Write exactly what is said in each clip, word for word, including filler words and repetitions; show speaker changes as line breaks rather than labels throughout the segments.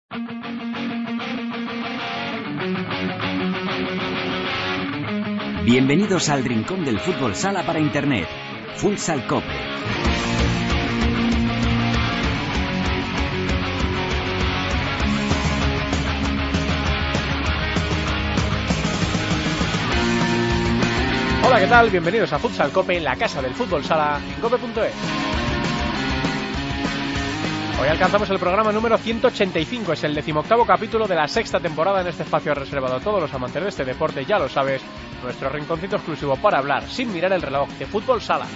Bienvenidos al rincón del fútbol sala para internet, Futsal Cope.
Hola, ¿qué tal? Bienvenidos a Futsal Cope, la casa del fútbol sala en cope punto es. Hoy alcanzamos el programa número ciento ochenta y cinco, es el decimoctavo capítulo de la sexta temporada en este espacio reservado a todos los amantes de este deporte, ya lo sabes, nuestro rinconcito exclusivo para hablar, sin mirar el reloj, de fútbol sala.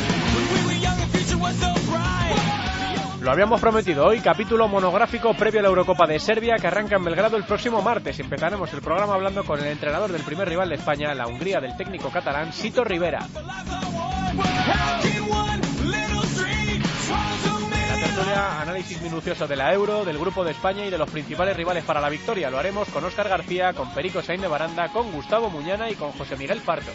Lo habíamos prometido hoy, capítulo monográfico previo a la Eurocopa de Serbia que arranca en Belgrado el próximo martes. Empezaremos el programa hablando con el entrenador del primer rival de España, la Hungría del técnico catalán, Sito Rivera. Análisis minucioso de la Euro, del grupo de España y de los principales rivales para la victoria. Lo haremos con Óscar García, con Perico Sainz de Baranda, con Gustavo Muñana y con José Miguel Parto.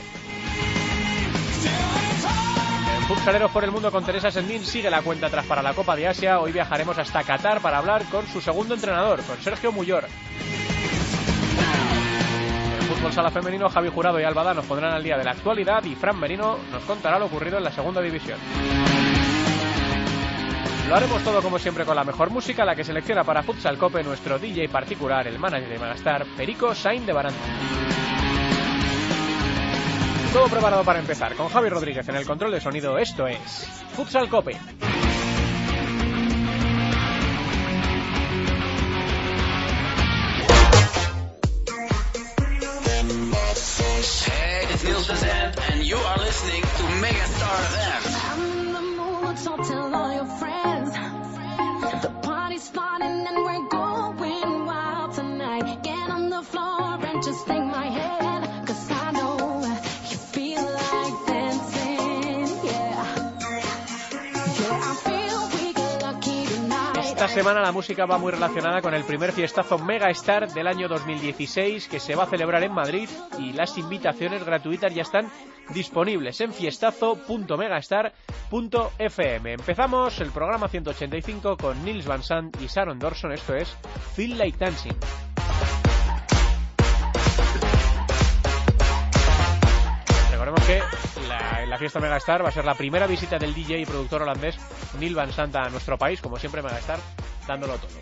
En Futsaleros por el Mundo con Teresa Sendín sigue la cuenta atrás para la Copa de Asia. Hoy viajaremos hasta Qatar para hablar con su segundo entrenador, con Sergio Muyor. En Fútbol Sala Femenino, Javi Jurado y Albada nos pondrán al día de la actualidad y Fran Merino nos contará lo ocurrido en la segunda división. Lo haremos todo como siempre con la mejor música, la que selecciona para Futsal Cope nuestro D J particular, el manager de Megastar, Perico Sainz de Baranda. Todo preparado para empezar, con Javi Rodríguez en el control de sonido. Esto es Futsal Cope.
Hey, it's Niels Vincent and you are listening to Megastar F M.
So tell all your friends the party's starting and we're going wild tonight. Get on the floor and just take my hand, 'cause I know you feel like dancing, yeah. Yeah, I feel we get lucky tonight.
Esta semana la música va muy relacionada con el primer fiestazo Megastar del año dos mil dieciséis que se va a celebrar en Madrid y las invitaciones gratuitas ya están disponibles en fiestazo punto megastar punto f m. Empezamos el programa ciento ochenta y cinco con Nils Van Sant y Sharon Dawson. Esto es Feel Like Dancing. Recordemos que la, la fiesta Megastar va a ser la primera visita del D J y productor holandés Nils Van Sant a nuestro país, como siempre Megastar dándolo todo.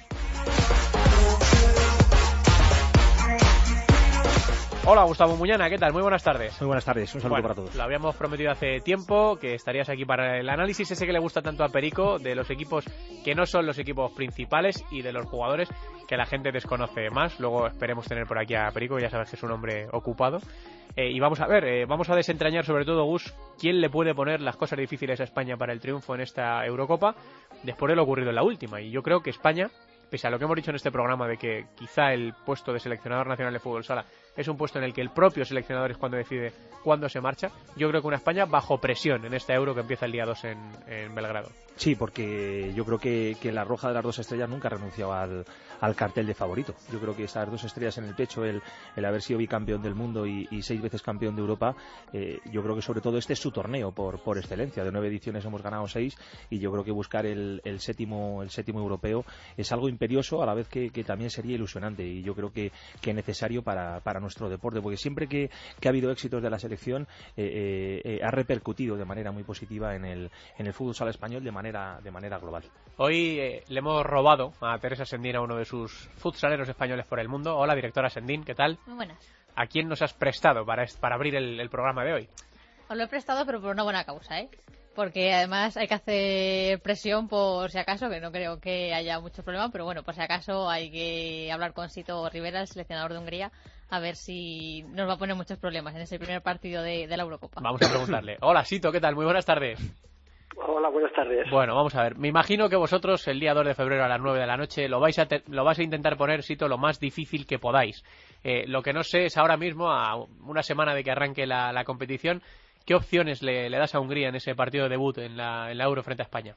Hola Gustavo Muñana, ¿qué tal? Muy buenas tardes.
Muy buenas tardes, un saludo
bueno,
para todos.
Lo habíamos prometido hace tiempo, que estarías aquí para el análisis ese que le gusta tanto a Perico, de los equipos que no son los equipos principales y de los jugadores que la gente desconoce más. Luego esperemos tener por aquí a Perico, ya sabes que es un hombre ocupado. Eh, y vamos a ver, eh, vamos a desentrañar sobre todo, Gus, quién le puede poner las cosas difíciles a España para el triunfo en esta Eurocopa, después de lo ocurrido en la última. Y yo creo que España, pese a lo que hemos dicho en este programa de que quizá el puesto de seleccionador nacional de fútbol sala es un puesto en el que el propio seleccionador es cuando decide cuándo se marcha, yo creo que una España bajo presión en esta Euro que empieza el día dos en, en Belgrado.
Sí, porque yo creo que, que la roja de las dos estrellas nunca ha renunciado al, al cartel de favorito. Yo creo que esas dos estrellas en el pecho, el, el haber sido bicampeón del mundo y, y seis veces campeón de Europa, eh, yo creo que sobre todo este es su torneo por, por excelencia. De nueve ediciones hemos ganado seis y yo creo que buscar el, el séptimo el séptimo europeo es algo imperioso, a la vez que, que también sería ilusionante y yo creo que, que necesario para, para nuestro deporte, porque siempre que, que ha habido éxitos de la selección eh, eh, ha repercutido de manera muy positiva en el, en el fútbol sala español de manera, de manera global.
Hoy eh, le hemos robado a Teresa Sendín, a uno de sus futsaleros españoles por el mundo. Hola, directora Sendín, ¿qué tal?
Muy buenas.
¿A quién nos has prestado para, para abrir el, el programa de hoy?
Os lo he prestado, pero por una buena causa, ¿eh? Porque además hay que hacer presión por si acaso, que no creo que haya mucho problema, pero bueno, por si acaso hay que hablar con Sito Rivera, el seleccionador de Hungría, a ver si nos va a poner muchos problemas en ese primer partido de, de la Eurocopa.
Vamos a preguntarle. Hola, Sito, ¿qué tal? Muy buenas tardes.
Hola, buenas tardes.
Bueno, vamos a ver. Me imagino que vosotros el día dos de febrero a las nueve de la noche lo vais a, te- lo vais a intentar poner, Sito, lo más difícil que podáis. Eh, lo que no sé es ahora mismo, a una semana de que arranque la, la competición, ¿qué opciones le, le das a Hungría en ese partido de debut en la, en la Euro frente a España?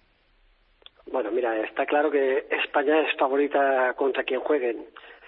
Bueno, mira, está claro que España es favorita contra quien jueguen.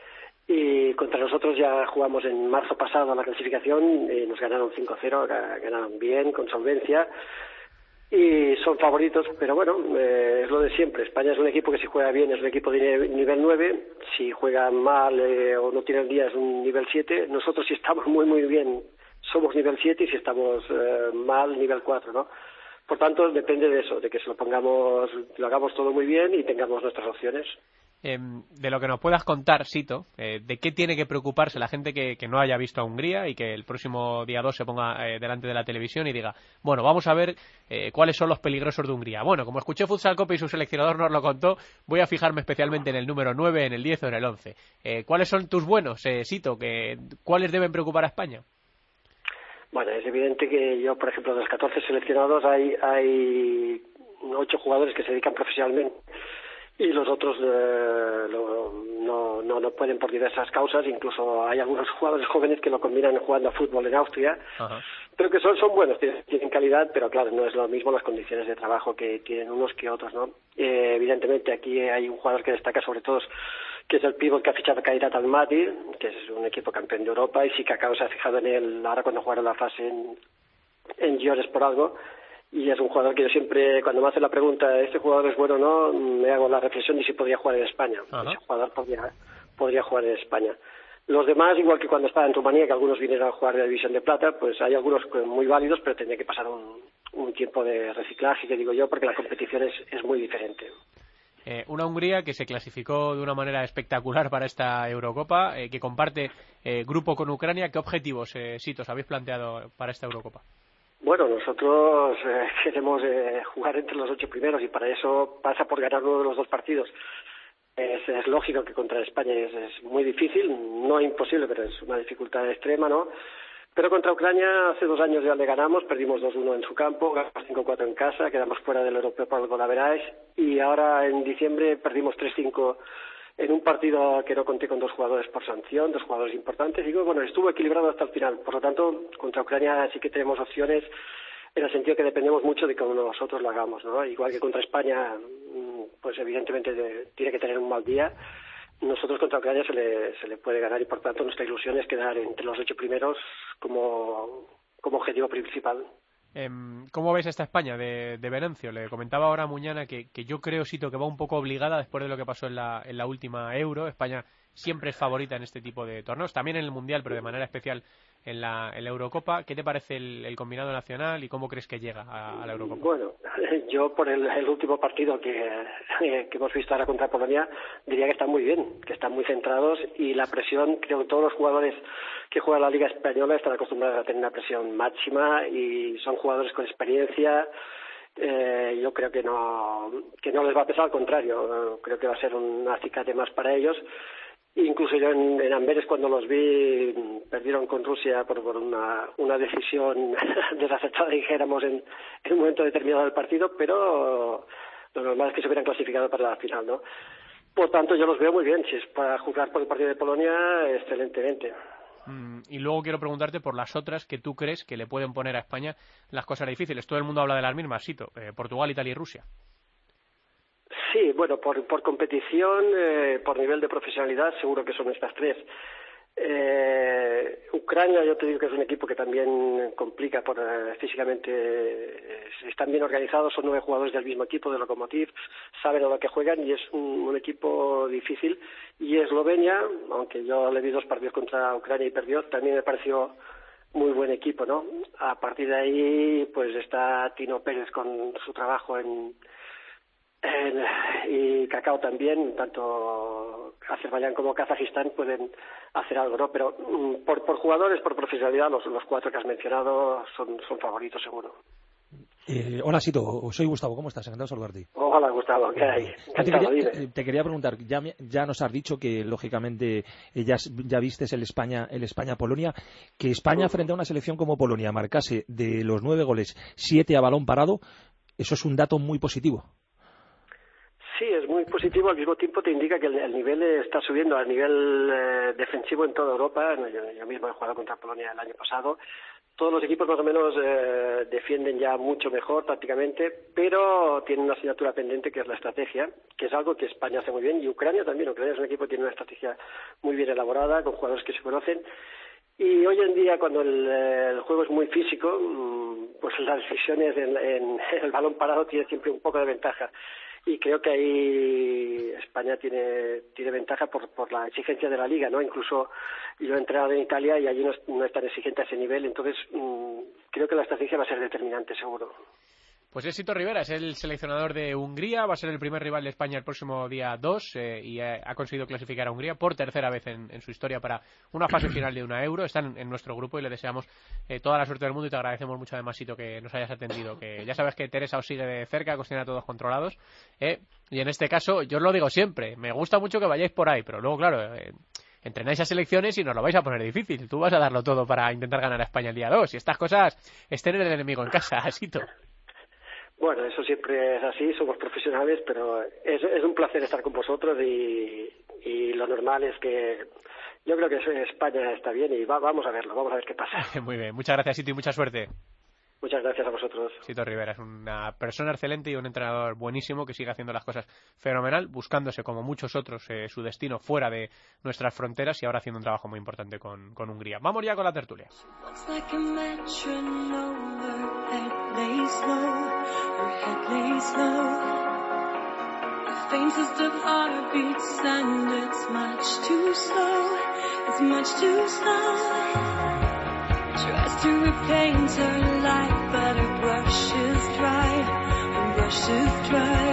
Y contra nosotros ya jugamos en marzo pasado la clasificación, y nos ganaron cinco cero, ganaron bien, con solvencia. y son favoritos, pero bueno, eh, es lo de siempre. España es un equipo que si juega bien es un equipo de nivel nueve, si juega mal eh, o no tiene el día es un nivel siete. Nosotros si estamos muy muy bien somos nivel siete y si estamos eh, mal nivel cuatro, ¿no? Por tanto, depende de eso, de que se lo pongamos, lo hagamos todo muy bien y tengamos nuestras opciones.
Eh, de lo que nos puedas contar, Sito, eh, ¿de qué tiene que preocuparse la gente que, que no haya visto a Hungría y que el próximo día dos se ponga eh, delante de la televisión y diga, bueno, vamos a ver eh, cuáles son los peligrosos de Hungría? Bueno, como escuché Futsal Copa y su seleccionador nos lo contó, voy a fijarme especialmente en el número nueve, en el diez o en el once. Eh, ¿Cuáles son tus buenos, eh, Sito? Que, ¿Cuáles deben preocupar a España?
Bueno, es evidente que yo, por ejemplo, de los catorce seleccionados hay hay ocho jugadores que se dedican profesionalmente y los otros eh, lo, no, no no pueden por diversas causas. Incluso hay algunos jugadores jóvenes que lo combinan jugando a fútbol en Austria. Ajá. Pero que son son buenos, tienen, tienen calidad, pero claro, no es lo mismo las condiciones de trabajo que tienen unos que otros, ¿no? Eh, evidentemente aquí hay un jugador que destaca sobre todo, que es el pívot que ha fichado Kairat Almaty, que es un equipo campeón de Europa, y sí que Cacao se ha fijado en él ahora cuando jugaron la fase en, en Giores por algo, y es un jugador que yo siempre, cuando me hace la pregunta, ¿este jugador es bueno o no?, me hago la reflexión de si podría jugar en España. Ajá. Ese jugador podría, podría jugar en España. Los demás, igual que cuando estaba en Rumanía, que algunos vinieron a jugar de la División de Plata, pues hay algunos muy válidos, pero tendría que pasar un, un tiempo de reciclaje, que digo yo, porque la competición es, es muy diferente.
Eh, una Hungría que se clasificó de una manera espectacular para esta Eurocopa, eh, que comparte eh, grupo con Ucrania. ¿Qué objetivos, eh, Sitos, habéis planteado para esta Eurocopa?
Bueno, nosotros eh, queremos eh, jugar entre los ocho primeros y para eso pasa por ganar uno de los dos partidos. Es, es lógico que contra España es, es muy difícil, no imposible, pero es una dificultad extrema, ¿no? Pero contra Ucrania hace dos años ya le ganamos, perdimos dos uno en su campo, ganamos cinco cuatro en casa, quedamos fuera del europeo por el golaveraje y ahora en diciembre perdimos tres cinco en un partido que no conté con dos jugadores por sanción, dos jugadores importantes, y bueno, estuvo equilibrado hasta el final. Por lo tanto, contra Ucrania sí que tenemos opciones en el sentido que dependemos mucho de que nosotros lo hagamos, ¿no? Igual que contra España, pues evidentemente de, tiene que tener un mal día. Nosotros contra Ucrania se le, se le puede ganar y por tanto nuestra ilusión es quedar entre los ocho primeros como, como objetivo principal.
¿Cómo ves esta España de, de Venancio? Le comentaba ahora a Muñana que, que yo creo, Sito, que va un poco obligada después de lo que pasó en la, en la última Euro. España siempre es favorita en este tipo de torneos, también en el Mundial, pero de manera especial en la, en la Eurocopa. ¿Qué te parece el, el combinado nacional y cómo crees que llega a, a la Eurocopa?
Bueno, yo por el, el último partido que, eh, que hemos visto ahora contra Polonia diría que están muy bien, que están muy centrados y la presión, creo que todos los jugadores que juegan la Liga Española están acostumbrados a tener una presión máxima y son jugadores con experiencia. Eh, yo creo que no que no les va a pesar, al contrario, creo que va a ser un acicate más para ellos. Incluso yo en, en Amberes, cuando los vi, perdieron con Rusia por, por una, una decisión desacertada, dijéramos, en, en un momento determinado del partido, pero lo normal es que se hubieran clasificado para la final, ¿no? Por tanto, yo los veo muy bien. Si es para jugar por el partido de Polonia, excelentemente.
Mm, y luego quiero preguntarte por las otras que tú crees que le pueden poner a España las cosas difíciles. Todo el mundo habla de las mismas, Sito, eh, Portugal, Italia y Rusia.
Sí, bueno, por, por competición, eh, por nivel de profesionalidad, seguro que son estas tres. Eh, Ucrania, yo te digo que es un equipo que también complica por eh, físicamente, eh, están bien organizados, son nueve jugadores del mismo equipo, de Lokomotiv, saben a lo que juegan y es un, un equipo difícil. Y Eslovenia, aunque yo le vi dos partidos contra Ucrania y perdió, también me pareció muy buen equipo, ¿no? A partir de ahí, pues está Tino Pérez con su trabajo en En, y Cacao también, tanto Azerbaiyán como Kazajistán pueden hacer algo, ¿no? Pero mm, por, por jugadores, por profesionalidad, los, los cuatro que has mencionado son, son favoritos, seguro.
Eh, hola, Sito, soy Gustavo, ¿cómo estás? Encantado de saludarte.
Hola, Gustavo, ¿qué hay?
Te quería, te quería preguntar, ya, ya nos has dicho que, lógicamente, ya, ya vistes el España, el España-Polonia, que España frente a una selección como Polonia marcase de los nueve goles, siete a balón parado, eso es un dato muy positivo.
Sí, es muy positivo, al mismo tiempo te indica que el, el nivel está subiendo, al nivel eh, defensivo en toda Europa. Yo, yo mismo he jugado contra Polonia el año pasado. Todos los equipos más o menos eh, defienden ya mucho mejor prácticamente, pero tienen una asignatura pendiente que es la estrategia, que es algo que España hace muy bien, y Ucrania también. Ucrania es un equipo que tiene una estrategia muy bien elaborada, con jugadores que se conocen. Y hoy en día, cuando el, el juego es muy físico, pues las decisiones en, en el balón parado tienen siempre un poco de ventaja. Y creo que ahí España tiene tiene ventaja por por la exigencia de la liga, ¿no? Incluso yo he entrenado en Italia y allí no es, no es tan exigente a ese nivel, entonces mmm, creo que la estrategia va a ser determinante, seguro.
Pues es Sito Rivera, es el seleccionador de Hungría, va a ser el primer rival de España el próximo día dos eh, y eh, ha conseguido clasificar a Hungría por tercera vez en, en su historia para una fase final de una Euro. Están en, en nuestro grupo y le deseamos eh, toda la suerte del mundo y te agradecemos mucho además, Sito, que nos hayas atendido, que ya sabes que Teresa os sigue de cerca, que os tiene a todos controlados eh, y en este caso, yo os lo digo siempre, me gusta mucho que vayáis por ahí, pero luego claro... Eh, entrenáis a selecciones y nos lo vais a poner difícil. Tú vas a darlo todo para intentar ganar a España el día dos y estas cosas es tener el enemigo en casa, Sito.
Bueno, eso siempre es así, somos profesionales, pero es, es un placer estar con vosotros y, y lo normal es que yo creo que España está bien y va, vamos a verlo, vamos a ver qué pasa.
Muy bien, muchas gracias, Sito, y mucha suerte.
Muchas gracias a vosotros.
Sito Rivera es una persona excelente y un entrenador buenísimo que sigue haciendo las cosas fenomenal, buscándose como muchos otros eh, su destino fuera de nuestras fronteras y ahora haciendo un trabajo muy importante con, con Hungría. Vamos ya con la tertulia.
Tries to repaint her life, but her brush is dry, her brush is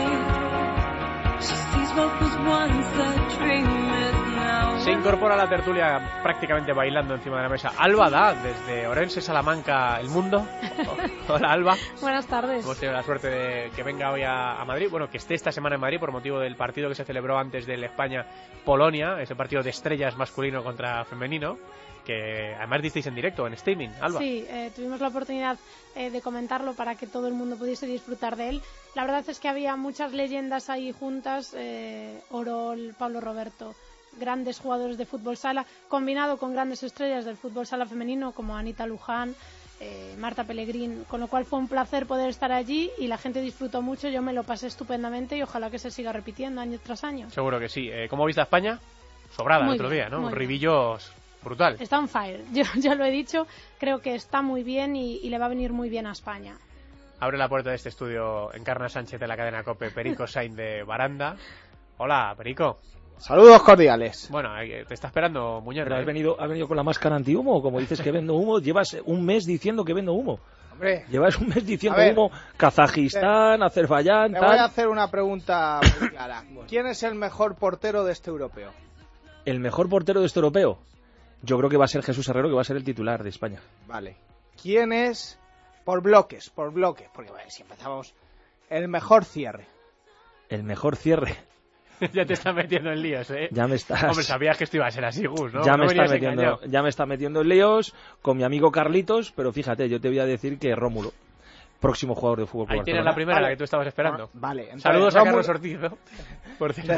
dry. She sees what was once a dream is now.
Se incorpora a la tertulia prácticamente bailando encima de la mesa Alba Da, desde Orense, Salamanca, El Mundo. Hola, Alba.
Buenas tardes.
Hemos tenido la suerte de que venga hoy a, a Madrid, bueno, que esté esta semana en Madrid por motivo del partido que se celebró antes del España-Polonia, ese partido de estrellas masculino contra femenino, que además disteis en directo, en streaming, Alba.
Sí, eh, tuvimos la oportunidad eh, de comentarlo para que todo el mundo pudiese disfrutar de él. La verdad es que había muchas leyendas ahí juntas, eh, Orol, Pablo Roberto, grandes jugadores de fútbol sala, combinado con grandes estrellas del fútbol sala femenino como Anita Luján, eh, Marta Pellegrín, con lo cual fue un placer poder estar allí y la gente disfrutó mucho, yo me lo pasé estupendamente y ojalá que se siga repitiendo año tras año.
Seguro que sí. Eh, ¿Cómo viste a España? Sobrada
Muy
el otro
bien,
día, ¿no?
muy
Un
bien.
ribillo brutal.
Está on fire, yo ya lo he dicho, creo que está muy bien y, y le va a venir muy bien a España.
Abre la puerta de este estudio Encarna Sánchez de la cadena COPE, Perico Sainz de Baranda. Hola, Perico.
Saludos cordiales.
Bueno, te está esperando Muñoz.
Pero
¿eh?
has venido, has venido con la máscara antihumo, como dices que vendo humo, llevas un mes diciendo que vendo humo.
Hombre,
Llevas un mes diciendo
a ver,
humo, Kazajistán, Azerbaiyán,
te
tal.
voy a hacer una pregunta muy clara. ¿Quién es el mejor portero de este europeo?
El mejor portero de este europeo, yo creo que va a ser Jesús Herrero, que va a ser el titular de España.
Vale. ¿Quién es, por bloques, por bloques, porque bueno, si empezamos, el mejor cierre?
El mejor cierre.
Ya te estás metiendo en líos, ¿eh?
Ya me estás.
Hombre, sabías que esto iba a ser así, Gus, ¿no?
Ya,
No
me está
venías
metiendo,
engañado.
ya me está metiendo en líos con mi amigo Carlitos, pero fíjate, yo te voy a decir que Rómulo, próximo jugador de fútbol.
Ahí
por
tienes
Barcelona.
la primera,
Vale.
la que tú estabas esperando.
Ah, vale. Entonces,
Saludos a
Rómulo-
Carlos Ortiz, ¿no? Por cierto.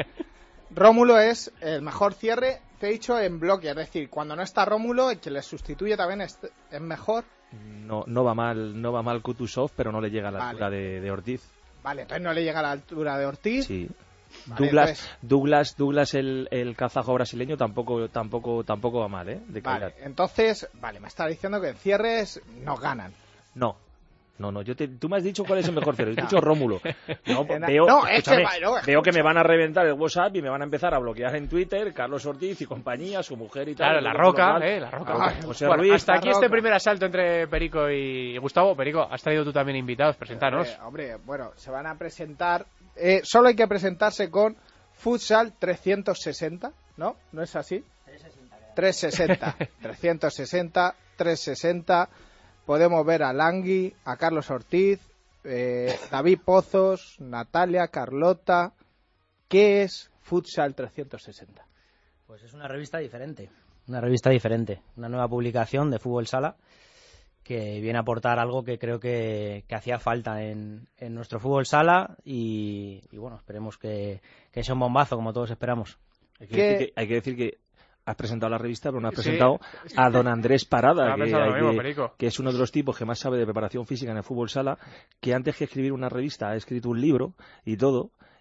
Rómulo es el mejor cierre, te he dicho, en bloque. Es decir, cuando no está Rómulo, el que le sustituye también es, es mejor.
No, no va mal, no va mal Kutuzov, pero no le llega a la
Vale.
altura de, de Ortiz.
Vale, entonces no le llega a la altura de Ortiz.
Sí.
Vale,
Douglas,
entonces-
Douglas, Douglas el, el kazajo brasileño tampoco, tampoco, tampoco va mal, ¿eh? De calidad.
Vale, entonces, vale, me está diciendo que en cierres nos ganan.
No. No, no, yo te, tú me has dicho cuál es el mejor cierre. Yo he dicho Rómulo. No,
No,
veo,
no, es que
escúchame,
va- no,
veo que me van a reventar el WhatsApp y me van a empezar a bloquear en Twitter Carlos Ortiz y compañía, su mujer y tal.
Claro, la
Con lo
roca,
cual-
eh, la roca.
Ay,
José
Bueno,
Ruiz,
hasta
la
aquí este
roca.
primer asalto entre Perico y Gustavo. Perico, has traído tú también invitados, preséntanos.
Eh, hombre, bueno, se van a presentar. Eh, solo hay que presentarse con Futsal trescientos sesenta, ¿no? ¿No es así? trescientos sesenta. trescientos sesenta, trescientos sesenta. Podemos ver a Langui, a Carlos Ortiz, eh, David Pozos, Natalia, Carlota. ¿Qué es Futsal trescientos sesenta?
Pues es una revista diferente, una revista diferente, una nueva publicación de fútbol sala que viene a aportar algo que creo que, que hacía falta en, en nuestro fútbol sala y, y bueno, esperemos que, que sea un bombazo como todos esperamos.
Hay que,
¿Qué?
decir que, hay que decir que has presentado la revista, pero no has
Sí.
presentado a don Andrés Parada,
Estaba
que,
pensando lo
hay
mismo,
que-
Perico.
que es uno de los tipos que más sabe de preparación física en el fútbol sala, que antes que escribir una revista ha escrito un libro y todo,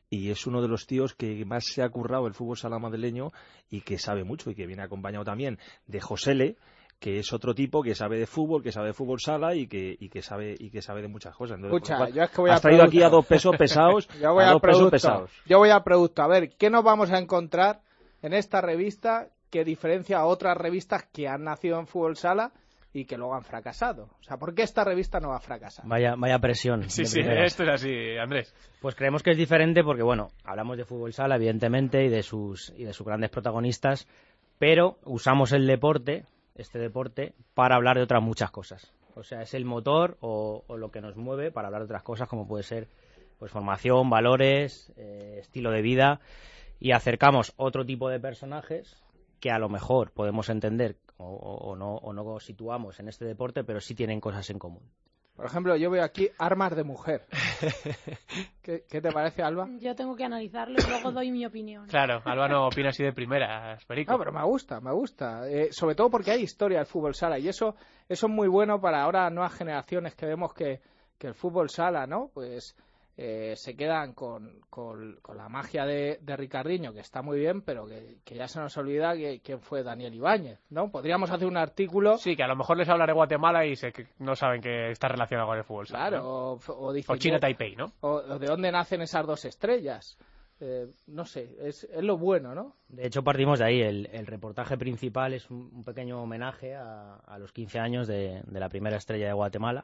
y es uno de los tíos que más se ha currado el fútbol sala madrileño y que sabe mucho y que viene acompañado también de Josele, que es otro tipo que sabe de fútbol, que sabe de fútbol sala y que y que sabe y que sabe de muchas cosas. Entonces,
Escucha,
pues,
yo es que voy a
has traído
producto.
aquí a dos pesos pesados,
yo voy
a
a
dos pesos
producto.
pesados.
Yo voy a producto. A ver, ¿qué nos vamos a encontrar en esta revista que diferencia a otras revistas que han nacido en fútbol sala y que luego han fracasado? O sea, ¿por qué esta revista no va a fracasar?
Vaya, vaya presión.
Sí,
de
sí,
primeras.
esto es así, Andrés.
Pues creemos que es diferente porque, bueno, hablamos de fútbol sala, evidentemente, y de sus y de sus grandes protagonistas, pero usamos el deporte, este deporte, para hablar de otras muchas cosas. O sea, es el motor o, o lo que nos mueve para hablar de otras cosas, como puede ser pues formación, valores, eh, estilo de vida, y acercamos otro tipo de personajes que a lo mejor podemos entender o, o, o no o no situamos en este deporte, pero sí tienen cosas en común.
Por ejemplo, yo veo aquí armas de mujer. ¿Qué, qué te parece, Alba?
Yo tengo que analizarlo y luego doy mi opinión.
Claro, Alba no opina así de primeras, Perico.
No, pero me gusta, me gusta. Eh, sobre todo porque hay historia del fútbol sala y eso eso es muy bueno para ahora nuevas generaciones que vemos que, que el fútbol sala, ¿no? Pues eh, se quedan con, con, con la magia de, de Ricardiño, que está muy bien, pero que, que ya se nos olvida que, quién fue Daniel Ibáñez, ¿no? Podríamos hacer un artículo...
Sí, que a lo mejor les hablaré de Guatemala y sé que no saben que está relacionado con el fútbol.
Claro,
¿no?
o, o, dicen,
o China Taipei, ¿no?
O, o de dónde nacen esas dos estrellas. Eh, no sé, es, es lo bueno, ¿no?
De hecho, partimos de ahí. El, el reportaje principal es un, un pequeño homenaje a, a los quince años de, de la primera estrella de Guatemala.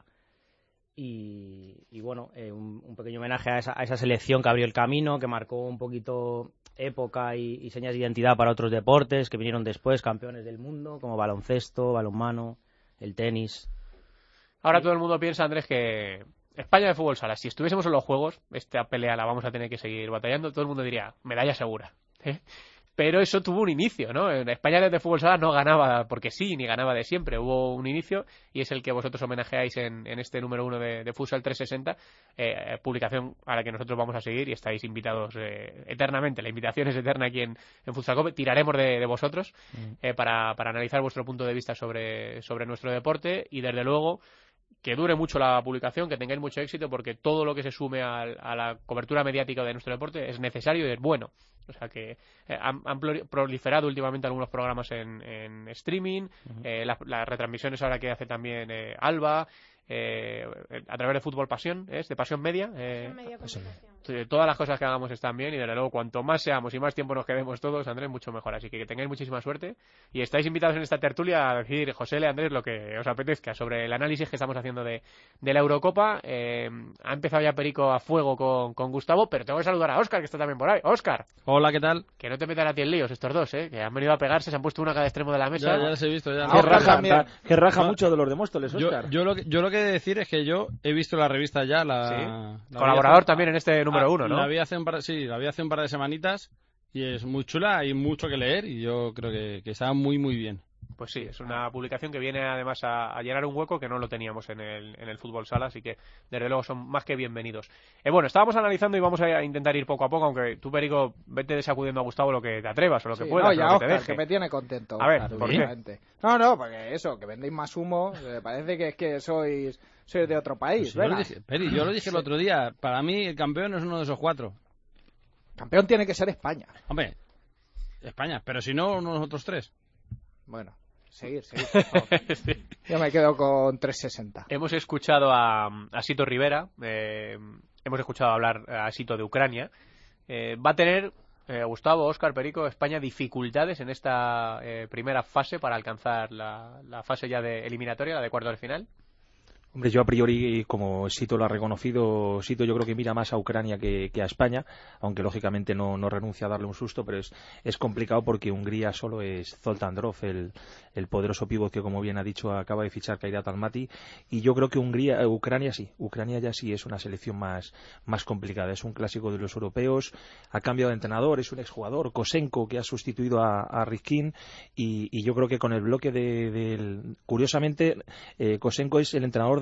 Y, y bueno, eh, un, un pequeño homenaje a esa, a esa selección que abrió el camino, que marcó un poquito época y, y señas de identidad para otros deportes que vinieron después, campeones del mundo, como baloncesto, balonmano, el tenis.
Ahora todo el mundo piensa, Andrés, que España de fútbol sala, si estuviésemos en los Juegos, esta pelea la vamos a tener que seguir batallando, todo el mundo diría, medalla segura. ¿eh? Pero eso tuvo un inicio, ¿no? En España de fútbol sala no ganaba porque sí, ni ganaba de siempre. Hubo un inicio y es el que vosotros homenajeáis en, en este número uno de, de Futsal trescientos sesenta, eh, publicación a la que nosotros vamos a seguir y estáis invitados eh, eternamente. La invitación es eterna aquí en, en Futsal Cope. Tiraremos de, de vosotros eh, para, para analizar vuestro punto de vista sobre, sobre nuestro deporte y, desde luego, que dure mucho la publicación, que tengáis mucho éxito, porque todo lo que se sume a, a la cobertura mediática de nuestro deporte es necesario y es bueno. O sea que eh, han, han proliferado últimamente algunos programas en, en streaming, uh-huh. eh, las, las retransmisiones ahora que hace también eh, Alba, eh, a través de Fútbol Pasión, ¿es? De Pasión Media. Eh,
Pasión Media Comunicación.
Todas las cosas que hagamos están bien y, desde luego, cuanto más seamos y más tiempo nos quedemos todos, Andrés, mucho mejor. Así que que tengáis muchísima suerte y estáis invitados en esta tertulia a decir, José Le, Andrés, lo que os apetezca sobre el análisis que estamos haciendo de, de la Eurocopa. Eh, ha empezado ya Perico a fuego con, con Gustavo, pero tengo que saludar a Óscar, que está también por ahí. Óscar.
Hola, ¿qué tal?
Que no te metan a ti en líos estos dos, ¿eh? Que han venido a pegarse, se han puesto uno a cada extremo de la mesa.
Ya, ya los he visto. Ya.
Que raja,
Óscar,
que raja mucho de los de Móstoles,
yo,
Óscar.
yo, lo que, yo lo que he de decir es que yo he visto la revista ya. La,
¿Sí?
la
Colaborador
hace,
también en este número
ah,
uno, ¿no?
La vi hace un par, sí, la vi hace un par de semanitas y es muy chula, hay mucho que leer y yo creo que, que está muy, muy bien.
Pues sí, es una publicación que viene además a, a llenar un hueco que no lo teníamos en el, en el fútbol sala, así que desde luego son más que bienvenidos. Eh, bueno, estábamos analizando y vamos a intentar ir poco a poco, aunque tú, Perico, vete desacudiendo a Gustavo lo que te atrevas o lo que
sí,
puedas.
No, ya,
o lo
Oscar,
que, te
que me tiene contento.
A ver,
Oscar,
¿por qué?
No, no, porque eso, que vendéis más humo, eh, parece que es que sois, sois de otro país.
Pues yo, lo dije, Peri, yo lo dije el otro día, para mí el campeón es uno de esos cuatro.
Campeón tiene que ser España.
Hombre, España, pero si no, uno de los otros tres.
Bueno. Seguir, seguir. Por favor. Sí. Yo me quedo con trescientos sesenta.
Hemos escuchado a, a Sito Rivera, eh, hemos escuchado hablar a Sito de Ucrania. Eh, va a tener, eh, Gustavo, Óscar, Perico, España dificultades en esta eh, primera fase para alcanzar la, la fase ya de eliminatoria, la de cuartos de final.
Hombre, yo a priori, como Sito lo ha reconocido, Sito yo creo que mira más a Ucrania que, que a España, aunque lógicamente no, no renuncia a darle un susto, pero es, es complicado porque Hungría solo es Zoltán-Drov, el, el poderoso pívot que, como bien ha dicho, acaba de fichar Kairat Almaty, y yo creo que Hungría, eh, Ucrania sí, Ucrania ya sí es una selección más, más complicada, es un clásico de los europeos, ha cambiado de entrenador, es un exjugador, Kosenko, que ha sustituido a, a Rifkin, y, y yo creo que con el bloque de, de, de curiosamente, eh, Kosenko es el entrenador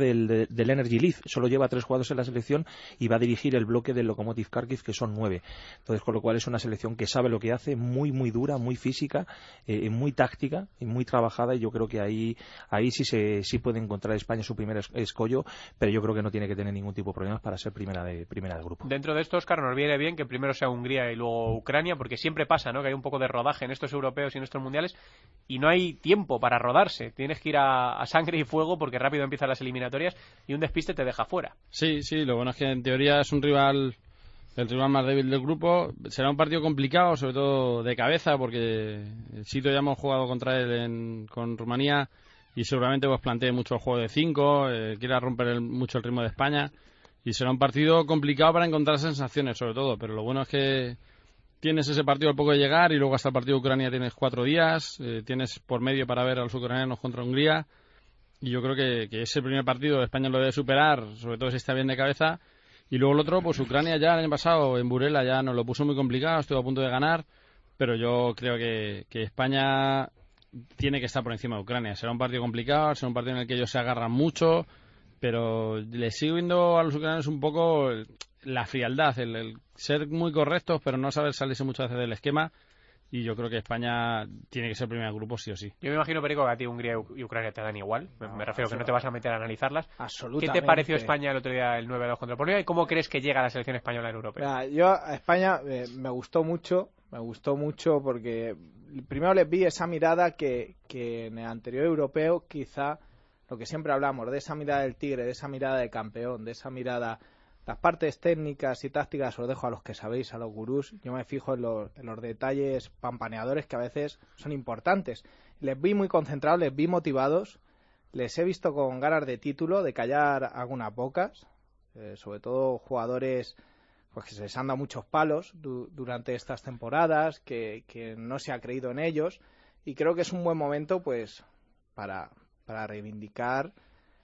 del, de, del Energy Leaf, solo lleva tres jugadores en la selección y va a dirigir el bloque del Lokomotiv Kharkiv, que son nueve. Entonces, con lo cual es una selección que sabe lo que hace, muy, muy dura, muy física, eh, muy táctica y muy trabajada, y yo creo que ahí, ahí sí, se, sí puede encontrar España su primer escollo, pero yo creo que no tiene que tener ningún tipo de problemas para ser primera de, primera de grupo.
Dentro de esto, Óscar, nos viene bien que primero sea Hungría y luego Ucrania, porque siempre pasa, ¿no?, que hay un poco de rodaje en estos europeos y en estos mundiales y no hay tiempo para rodarse. Tienes que ir a, a sangre y fuego porque rápido empiezan las eliminatorias y un despiste te deja fuera.
Sí, sí, lo bueno es que en teoría es un rival, el rival más débil del grupo. Será un partido complicado, sobre todo de cabeza, porque el sitio ya hemos jugado contra él en, con Rumanía y seguramente pues plantee mucho el juego de cinco, eh, quiera romper el, mucho el ritmo de España y será un partido complicado para encontrar sensaciones sobre todo, pero lo bueno es que tienes ese partido al poco de llegar y luego hasta el partido de Ucrania tienes cuatro días, eh, tienes por medio para ver a los ucranianos contra Hungría y yo creo que, que ese primer partido España lo debe superar, sobre todo si está bien de cabeza, y luego el otro, pues Ucrania ya el año pasado en Burela ya nos lo puso muy complicado, estuvo a punto de ganar, pero yo creo que, que España tiene que estar por encima de Ucrania. Será un partido complicado, será un partido en el que ellos se agarran mucho, pero le sigo viendo a los ucranianos un poco la frialdad, el, el ser muy correctos, pero no saber salirse muchas veces del esquema. Y yo creo que España tiene que ser primera de grupo sí o sí.
Yo me imagino, Perico, que a ti Hungría y Ucrania te dan igual. Me,
No,
me refiero que no te vas a meter a analizarlas.
Absolutamente.
¿Qué te pareció España el otro día el nueve dos contra Polonia y cómo crees que llega la selección española en europeo?
Mira, yo a España eh, me gustó mucho, me gustó mucho porque primero les vi esa mirada que, que en el anterior europeo quizá, lo que siempre hablamos, de esa mirada del tigre, de esa mirada de campeón, de esa mirada... Las partes técnicas y tácticas os dejo a los que sabéis, a los gurús. Yo me fijo en los, en los detalles pampaneadores que a veces son importantes. Les vi muy concentrados, les vi motivados, les he visto con ganas de título, de callar algunas bocas, eh, sobre todo jugadores pues que se les han dado muchos palos du- durante estas temporadas, que, que no se ha creído en ellos, y creo que es un buen momento pues para, para reivindicar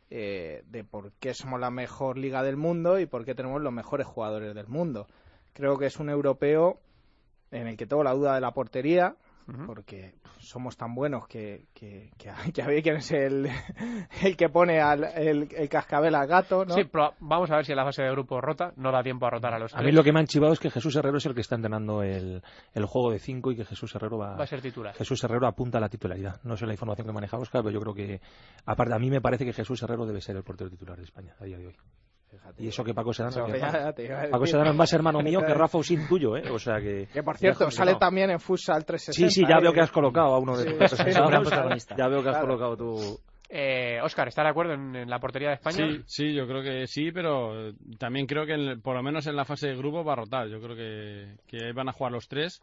Eh, de por qué somos la mejor liga del mundo y por qué tenemos los mejores jugadores del mundo. Creo que es un europeo en el que tengo la duda de la portería, uh-huh. porque somos tan buenos que, que, que, que a ver quién es el, el que pone al, el, el cascabel al gato, ¿no?
Sí, pero vamos a ver si en la fase de grupo rota, no da tiempo a rotar a los
A
tres.
mí lo que me han chivado es que Jesús Herrero es el que está entrenando el, el juego de cinco y que Jesús Herrero va,
va a ser titular.
Jesús Herrero apunta a la titularidad. No sé la información que manejamos, claro, pero yo creo que, aparte, a mí me parece que Jesús Herrero debe ser el portero titular de España a día de hoy. Fíjate, y eso que Paco Sedano, que ya, ya Paco Sedano es más hermano mío que Rafa Usín tuyo, ¿eh? O sea que...
Que por cierto, sale también en Futsal trescientos sesenta.
Sí, sí, ya
¿eh?
veo que has colocado a uno de tus
sí,
presentados.
sí,
ya veo que has
claro.
colocado tú...
Eh, Óscar, ¿está de acuerdo en, en la portería de España?
Sí, sí, yo creo que sí, pero también creo que en, por lo menos en la fase de grupo va a rotar. Yo creo que, que van a jugar los tres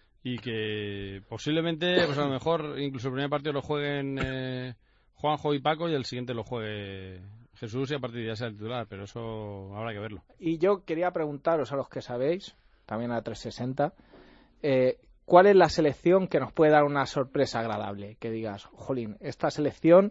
y que posiblemente, pues a lo mejor, incluso el primer partido lo jueguen eh, Juanjo y Paco y el siguiente lo juegue Jesús y a partir de ahí sea el titular, pero eso habrá que verlo.
Y yo quería preguntaros a los que sabéis, también a trescientos sesenta, eh, ¿cuál es la selección que nos puede dar una sorpresa agradable? Que digas, jolín, esta selección...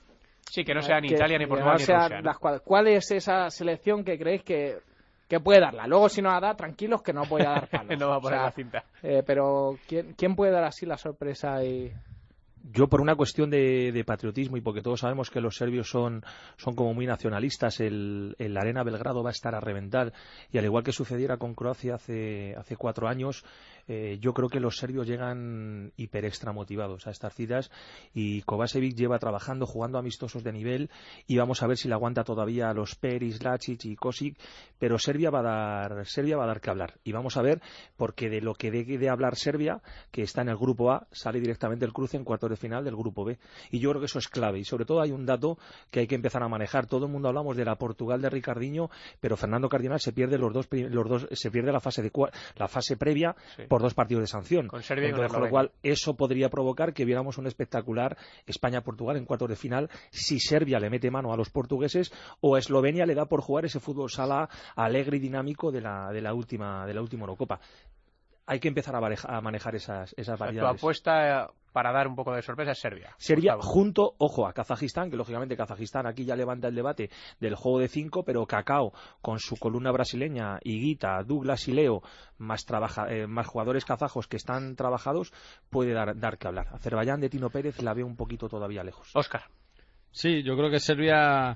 Sí, que no sea ni
que,
Italia, ni Portugal,
no
ni
sea
Rusia, ¿no?
las cuadras. ¿Cuál es esa selección que creéis que, que puede darla? Luego, si no la da, tranquilos que no voy a dar palos.
No va a poner
o sea,
la cinta.
Eh, pero, ¿quién, ¿quién puede dar así la sorpresa y...?
Yo, por una cuestión de, de patriotismo y porque todos sabemos que los serbios son, son como muy nacionalistas, el, el Arena Belgrado va a estar a reventar y al igual que sucediera con Croacia hace, hace cuatro años, eh, yo creo que los serbios llegan hiper extra motivados a estas citas y Kovačević lleva trabajando, jugando amistosos de nivel y vamos a ver si le aguanta todavía a los Peris, Lačić y Kosic, pero Serbia va a dar Serbia va a dar que hablar y vamos a ver porque de lo que debe de hablar Serbia, que está en el grupo A, sale directamente el cruce en cuartos de final del grupo B y yo creo que eso es clave y sobre todo hay un dato que hay que empezar a manejar. Todo el mundo hablamos de la Portugal de Ricardinho, pero Fernando Cardinal se pierde los dos, los dos se pierde la fase de la fase previa sí. por dos partidos de sanción.
Con Serbia
Entonces,
y
con lo cual eso podría provocar que viéramos un espectacular España-Portugal en cuartos de final si Serbia le mete mano a los portugueses o Eslovenia le da por jugar ese fútbol sala alegre y dinámico de la de la última de la última Eurocopa. Hay que empezar a manejar, a manejar esas, esas variables.
Tu apuesta para dar un poco de sorpresa es Serbia.
Serbia
Gustavo.
Junto, ojo, a Kazajistán, que lógicamente Kazajistán aquí ya levanta el debate del juego de cinco, pero Cacao, con su columna brasileña, Higuita, Douglas y Leo, más, trabaja, eh, más jugadores kazajos que están trabajados, puede dar, dar que hablar. Azerbaiyán de Tino Pérez la veo un poquito todavía lejos.
Óscar.
Sí, yo creo que Serbia...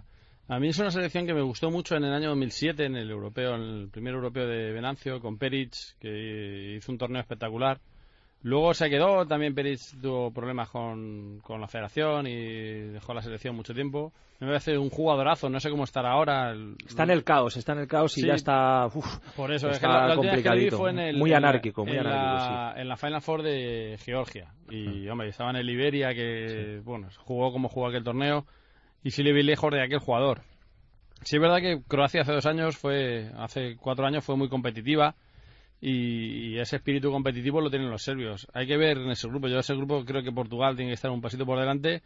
A mí es una selección que me gustó mucho en el año dos mil siete, en el europeo, en el primer europeo de Venancio, con Peric, que hizo un torneo espectacular. Luego se quedó, también Peric tuvo problemas con, con la federación y dejó la selección mucho tiempo. Me parece un jugadorazo, no sé cómo estará ahora. El,
está en el caos, está en el caos y
sí,
ya está. Uf,
por eso,
está
es que la, la
complicadito.
Fue en el,
muy anárquico, muy
en
anárquico,
la,
sí.
En la Final Four de Georgia. Y, hombre, estaba en el Iberia, que, sí. bueno, jugó como jugó aquel torneo. Y sí le vi lejos de aquel jugador. Sí es verdad que Croacia hace dos años fue, hace cuatro años fue muy competitiva y, y ese espíritu competitivo lo tienen los serbios. Hay que ver en ese grupo. Yo ese grupo creo que Portugal tiene que estar un pasito por delante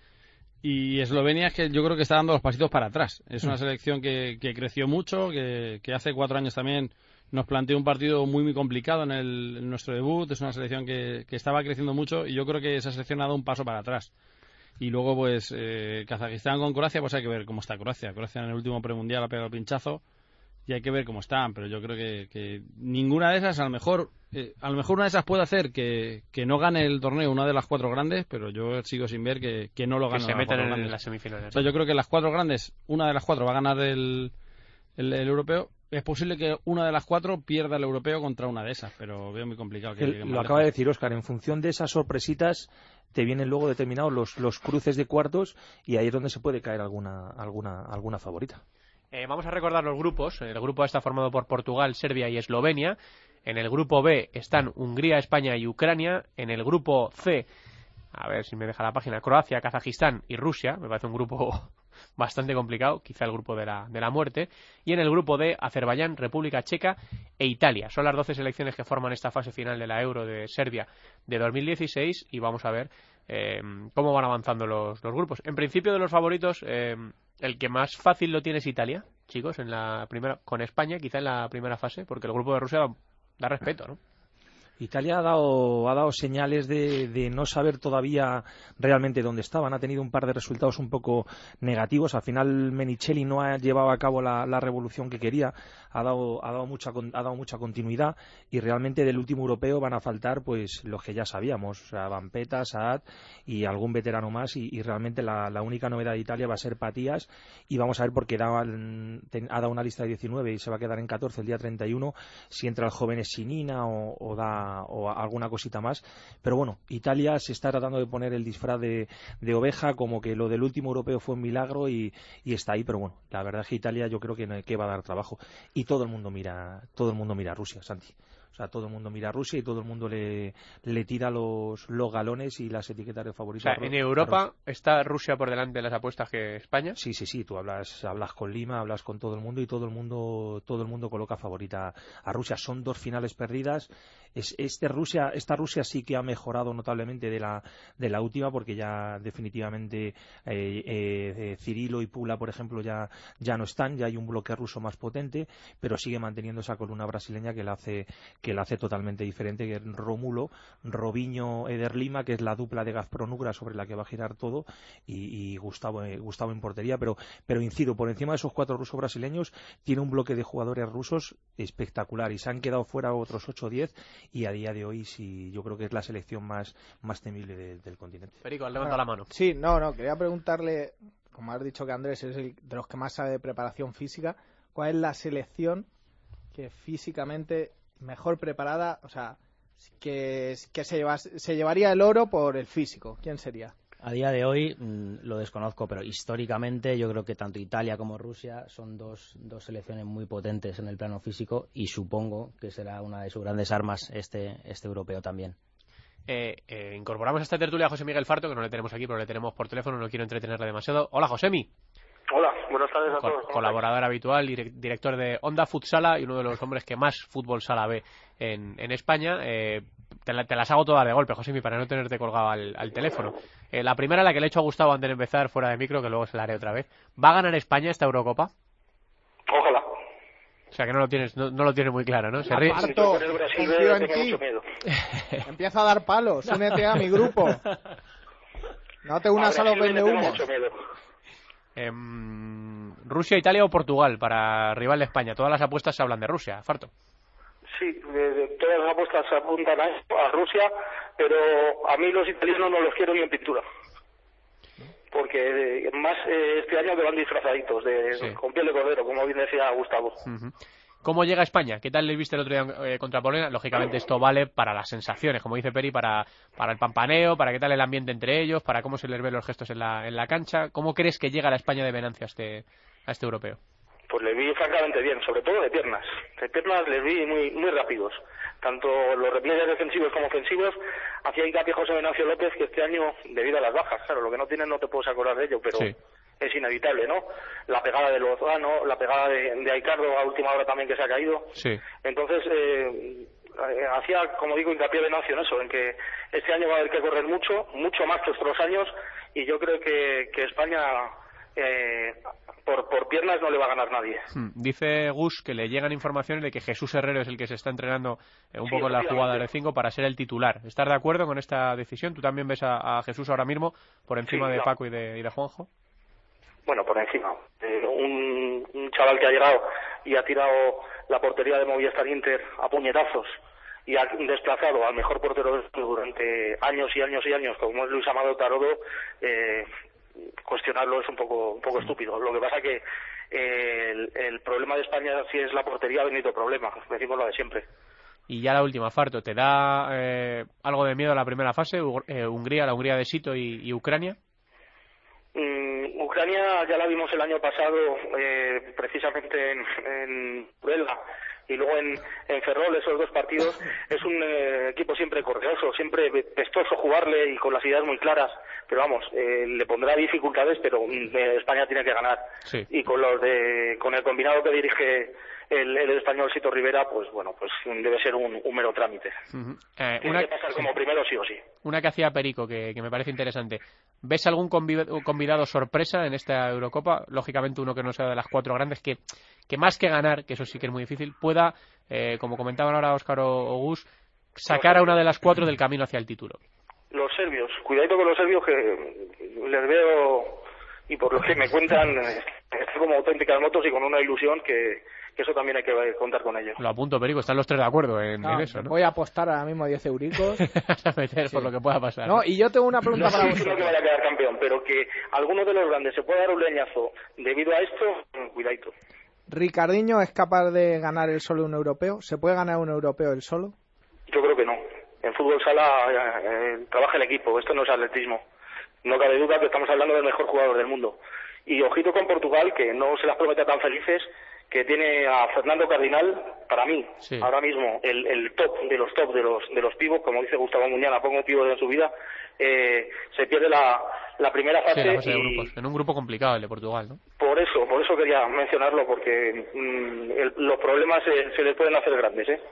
y Eslovenia es que yo creo que está dando los pasitos para atrás. Es una selección que, que creció mucho, que, que hace cuatro años también nos planteó un partido muy muy complicado en, el, en nuestro debut. Es una selección que, que estaba creciendo mucho y yo creo que esa selección ha dado un paso para atrás. Y luego, pues, eh, Kazajistán con Croacia, pues hay que ver cómo está Croacia. Croacia en el último premundial ha pegado el pinchazo y hay que ver cómo están. Pero yo creo que, que ninguna de esas, a lo mejor eh, a lo mejor una de esas puede hacer que, que no gane el torneo una de las cuatro grandes, pero yo sigo sin ver que, que no lo gane.
Que se metan en las semifinales.
O sea, yo creo que las cuatro grandes, una de las cuatro va a ganar el, el, el europeo. Es posible que una de las cuatro pierda el europeo contra una de esas, pero veo muy complicado que
el,
lleguen.
Lo acaba de decir Óscar, en función de esas sorpresitas te vienen luego determinados los, los cruces de cuartos y ahí es donde se puede caer alguna, alguna, alguna favorita.
Eh, vamos a recordar los grupos. El grupo A está formado por Portugal, Serbia y Eslovenia. En el grupo B están Hungría, España y Ucrania. En el grupo C, a ver si me deja la página, Croacia, Kazajistán y Rusia. Me parece un grupo bastante complicado, quizá el grupo de la, de la muerte. Y en el grupo D, Azerbaiyán, República Checa e Italia. Son las doce selecciones que forman esta fase final de la Euro de Serbia de dos mil dieciséis y vamos a ver eh, cómo van avanzando los, los grupos. En principio, de los favoritos, eh, el que más fácil lo tiene es Italia, chicos, en la primera, con España, quizá en la primera fase, porque el grupo de Rusia da, da respeto, ¿no?
Italia ha dado, ha dado señales de, de no saber todavía realmente dónde estaban. Ha tenido un par de resultados un poco negativos. Al final Menichelli no ha llevado a cabo la, la revolución que quería. Ha dado, ha dado mucha, ha dado mucha continuidad y realmente del último europeo van a faltar pues los que ya sabíamos. O sea, Vampeta, Saad y algún veterano más y, y realmente la, la única novedad de Italia va a ser Patías y vamos a ver porque da, ten, ha dado una lista de diecinueve y se va a quedar en catorce el día treinta y uno si entra el joven Sinina o, o da o alguna cosita más, pero bueno, Italia se está tratando de poner el disfraz de, de oveja, como que lo del último europeo fue un milagro y, y está ahí, pero bueno, la verdad es que Italia yo creo que, que va a dar trabajo y todo el mundo mira, todo el mundo mira a Rusia, Santi. O sea, todo el mundo mira a Rusia y todo el mundo le, le tira los, los galones y las etiquetas de favorito.
O sea, en Europa está Rusia por delante de las apuestas que España.
Sí, sí, sí. Tú hablas, hablas con Lima, hablas con todo el mundo y todo el mundo, todo el mundo coloca favorita a Rusia. Son dos finales perdidas. Es, este Rusia, esta Rusia sí que ha mejorado notablemente de la, de la última porque ya definitivamente eh, eh, Cirilo y Pula, por ejemplo, ya, ya no están. Ya hay un bloque ruso más potente, pero sigue manteniendo esa columna brasileña que la hace que la hace totalmente diferente, que es Rómulo, Robinho, Eder Lima, que es la dupla de Gazprom-Nugra sobre la que va a girar todo, y, y Gustavo, eh, Gustavo en portería, pero, pero incido, por encima de esos cuatro rusos brasileños, tiene un bloque de jugadores rusos espectacular, y se han quedado fuera otros ocho o diez, y a día de hoy sí, yo creo que es la selección más, más temible de, del continente.
Perico, levanta la mano.
Sí, no, no, quería preguntarle, como has dicho que Andrés es el de los que más sabe de preparación física, ¿cuál es la selección que físicamente mejor preparada, o sea, que, que se, lleva, se llevaría el oro por el físico? ¿Quién sería?
A día de hoy mmm, lo desconozco, pero históricamente yo creo que tanto Italia como Rusia son dos, dos selecciones muy potentes en el plano físico y supongo que será una de sus grandes armas este, este europeo también.
Eh, eh, incorporamos a esta tertulia a José Miguel Farto, que no le tenemos aquí, pero le tenemos por teléfono, no quiero entretenerle demasiado. Hola, Josemi.
Hola, buenas tardes a todos.
Co colaborador habitual, dire director de Onda Futsala y uno de los hombres que más fútbol sala ve en, en España. Eh, te, la, te las hago todas de golpe, Josemi, para no tenerte colgado al, al teléfono. Eh, la primera, la que le he hecho a Gustavo antes de empezar fuera de micro, que luego se la haré otra vez. ¿Va a ganar España esta Eurocopa?
Ojalá.
O sea que no lo tienes, no, no lo tienes muy claro, ¿no? Se ríe.
Aparto, confío en ti. Empieza a dar palos, únete a mi grupo. No te unas a los vendehumos.
Eh, Rusia, Italia o Portugal para rival de España. Todas las apuestas se hablan de Rusia, Farto.
Sí, de, de, todas las apuestas se apuntan a, a Rusia, pero a mí los italianos no los quiero ni en pintura. porque eh, más eh, este año que van disfrazaditos, de,
Sí.
con piel de cordero, como bien decía Gustavo.
Ujú. ¿Cómo llega a España? ¿Qué tal le viste el otro día eh, contra Polonia? Lógicamente esto vale para las sensaciones, como dice Peri, para, para el pampaneo, para qué tal el ambiente entre ellos, para cómo se les ven los gestos en la, en la cancha. ¿Cómo crees que llega la España de Venancio a este, a este europeo?
Pues le vi francamente bien, sobre todo de piernas. De piernas les vi muy muy rápidos. Tanto los repliegues defensivos como ofensivos. Hacía hincapié José Venancio López que este año, debido a las bajas, claro, lo que no tienen no te puedes acordar de ello, pero
Sí.
es inevitable, ¿no? La pegada de Lozano, la pegada de, de Aicardo a última hora también que se ha caído.
Sí.
Entonces, eh, eh, hacía, como digo, hincapié Venancio en eso, en que este año va a haber que correr mucho, mucho más que otros años, y yo creo que, que España... Eh, por, por piernas no le va a ganar nadie.
Hmm. Dice Gus que le llegan informaciones de que Jesús Herrero es el que se está entrenando eh, un
Sí,
poco en la
efectivamente.
jugada de cinco para ser el titular. ¿Estás de acuerdo con esta decisión? ¿Tú también ves a, a Jesús ahora mismo por encima
Sí,
de
no.
Paco y de, y de Juanjo?
Bueno, por encima. Eh, un, un chaval que ha llegado y ha tirado la portería de Movistar Inter a puñetazos y ha desplazado al mejor portero del mundo durante años y años y años, como es Luis Amado Tarodo, eh, cuestionarlo es un poco un poco estúpido. Lo que pasa que eh, el, el problema de España, si es la portería, ha venido problema. Decimos lo de siempre.
Y ya la última, Farto, ¿te da eh, algo de miedo a la primera fase? U- eh, Hungría, la Hungría de Sito y, y Ucrania.
Mm, Ucrania ya la vimos el año pasado, eh, precisamente en, en Burela y luego en, en Ferrol, esos dos partidos. Es un eh, equipo siempre correoso, siempre pestoso jugarle y con las ideas muy claras, pero vamos, eh, le pondrá dificultades, pero mm, eh, España tiene que ganar.
Sí.
Y con los de con el combinado que dirige el, el español Sito Rivera, pues bueno, pues debe ser un, un mero trámite.
Ujú. Eh,
Tiene
una,
que pasar
sí.
como primero sí o sí.
Una que hacía Perico, que, que me parece interesante. ¿Ves algún convi- convidado sorpresa en esta Eurocopa? Lógicamente uno que no sea de las cuatro grandes, que, que más que ganar, que eso sí que es muy difícil, pueda, eh, como comentaban ahora Óscar o, o Gus, sacar a una de las cuatro del camino hacia el título.
Los serbios, cuidadito con los serbios, que les veo, y por lo que me cuentan, eh, están como auténticas motos y con una ilusión que, que eso también hay que contar con ellos.
Lo apunto, Perico, están los tres de acuerdo en,
No,
en eso, ¿no?
Voy a apostar ahora mismo diez euricos.
a meter por lo que pueda pasar.
No, y yo tengo una pregunta
No
para
estoy diciendo que
vosotros.
vaya a quedar campeón, pero que alguno de los grandes se pueda dar un leñazo debido a esto, mm, cuidadito.
¿Ricardinho es capaz de ganar el solo un europeo? ¿Se puede ganar un europeo el solo?
Yo creo que no. En fútbol sala eh, eh, trabaja el equipo, esto no es atletismo. No cabe duda que estamos hablando del mejor jugador del mundo. Y ojito con Portugal, que no se las promete tan felices, que tiene a Fernando Cardinal, para mí,
Sí.
ahora mismo, el, el top de los top de los de los pibos, como dice Gustavo Muñana, pongo pibos en su vida, eh, se pierde la, la primera
Sí,
fase,
la fase de
y
grupos. En un grupo complicado el de Portugal, ¿no?
por eso, por eso quería mencionarlo, porque mm, el- los problemas se, se les pueden hacer grandes, ¿eh?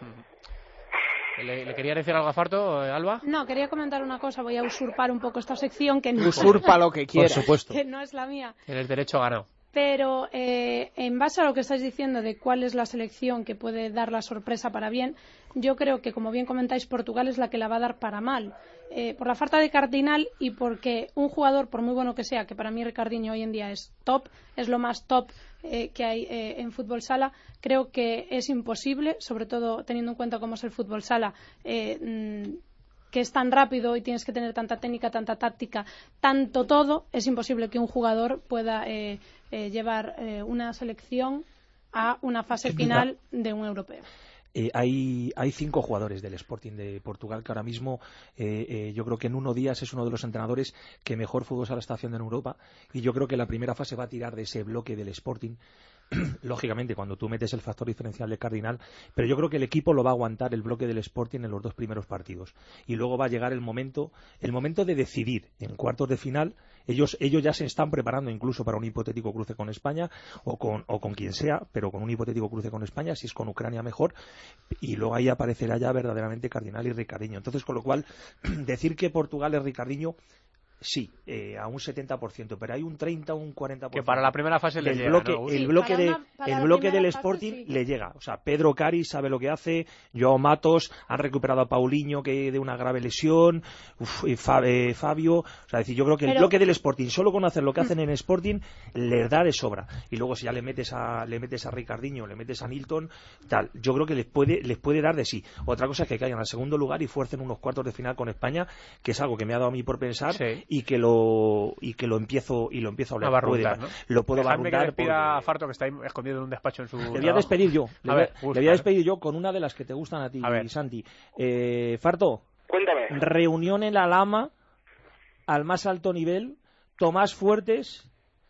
¿Le, le quería decir algo a Farto, eh, Alba?
No, quería comentar una cosa. Voy a usurpar un poco esta sección que no,
Usurpa lo que quiera.
Por supuesto.
que no es la mía.
Tienes derecho ganado.
Pero eh, en base a lo que estáis diciendo de cuál es la selección que puede dar la sorpresa para bien, yo creo que, como bien comentáis, Portugal es la que la va a dar para mal. Eh, por la falta de Cardinal y porque un jugador, por muy bueno que sea, que para mí Ricardinho hoy en día es top, es lo más top eh, que hay eh, en fútbol sala, creo que es imposible, sobre todo teniendo en cuenta cómo es el fútbol sala, eh, mm, que es tan rápido y tienes que tener tanta técnica, tanta táctica, tanto todo, es imposible que un jugador pueda eh, eh, llevar eh, una selección a una fase final de un europeo.
Eh, hay, hay cinco jugadores del Sporting de Portugal que ahora mismo eh, eh, yo creo que en uno Díaz es uno de los entrenadores que mejor fútbol sala está haciendo en Europa, y yo creo que la primera fase va a tirar de ese bloque del Sporting. Lógicamente cuando tú metes el factor diferencial de Cardinal, pero yo creo que el equipo lo va a aguantar el bloque del Sporting en los dos primeros partidos, y luego va a llegar el momento el momento de decidir en cuartos de final. Ellos ellos ya se están preparando incluso para un hipotético cruce con España o con o con quien sea, pero con un hipotético cruce con España, si es con Ucrania mejor, y luego ahí aparecerá ya verdaderamente Cardinal y Ricardinho. Entonces, con lo cual, decir que Portugal es Ricardinho, sí, eh, a un setenta por ciento, pero hay un treinta o un cuarenta por ciento
Que para la primera fase le
del
llega,
bloque,
¿no?
el
Sí,
bloque,
para
de,
una- para
el
la
bloque
primera
del
fase,
Sporting
sí.
le llega. O sea, Pedro Cari sabe lo que hace, Joao Matos, han recuperado a Paulinho, que de una grave lesión, uf, y Fa- eh, Fabio, o sea, es decir, yo creo que el
Pero-
bloque del Sporting, solo con hacer lo que hacen en Sporting, les da de sobra. Y luego si ya le metes a le metes a Ricardinho, le metes a Nilton, tal, yo creo que les puede les puede dar de sí. Otra cosa es que caigan al segundo lugar y fuercen unos cuartos de final con España, que es algo que me ha dado a mí por pensar,
Sí.
y que lo y que lo empiezo y lo empiezo a hablar.
A barruntar,
Puede,
¿no?
Lo puedo
Dejadme
barruntar.
que despida
porque...
a Farto, que está ahí escondido en un despacho en su
Le voy a
trabajo.
despedir yo. Le,
A
voy,
ver,
le
busca,
voy a
¿eh?
despedir yo con una de las que te gustan a ti, Santi. Eh, Farto.
Cuéntame.
Reunión en la Lama, al más alto nivel, Tomás Fuertes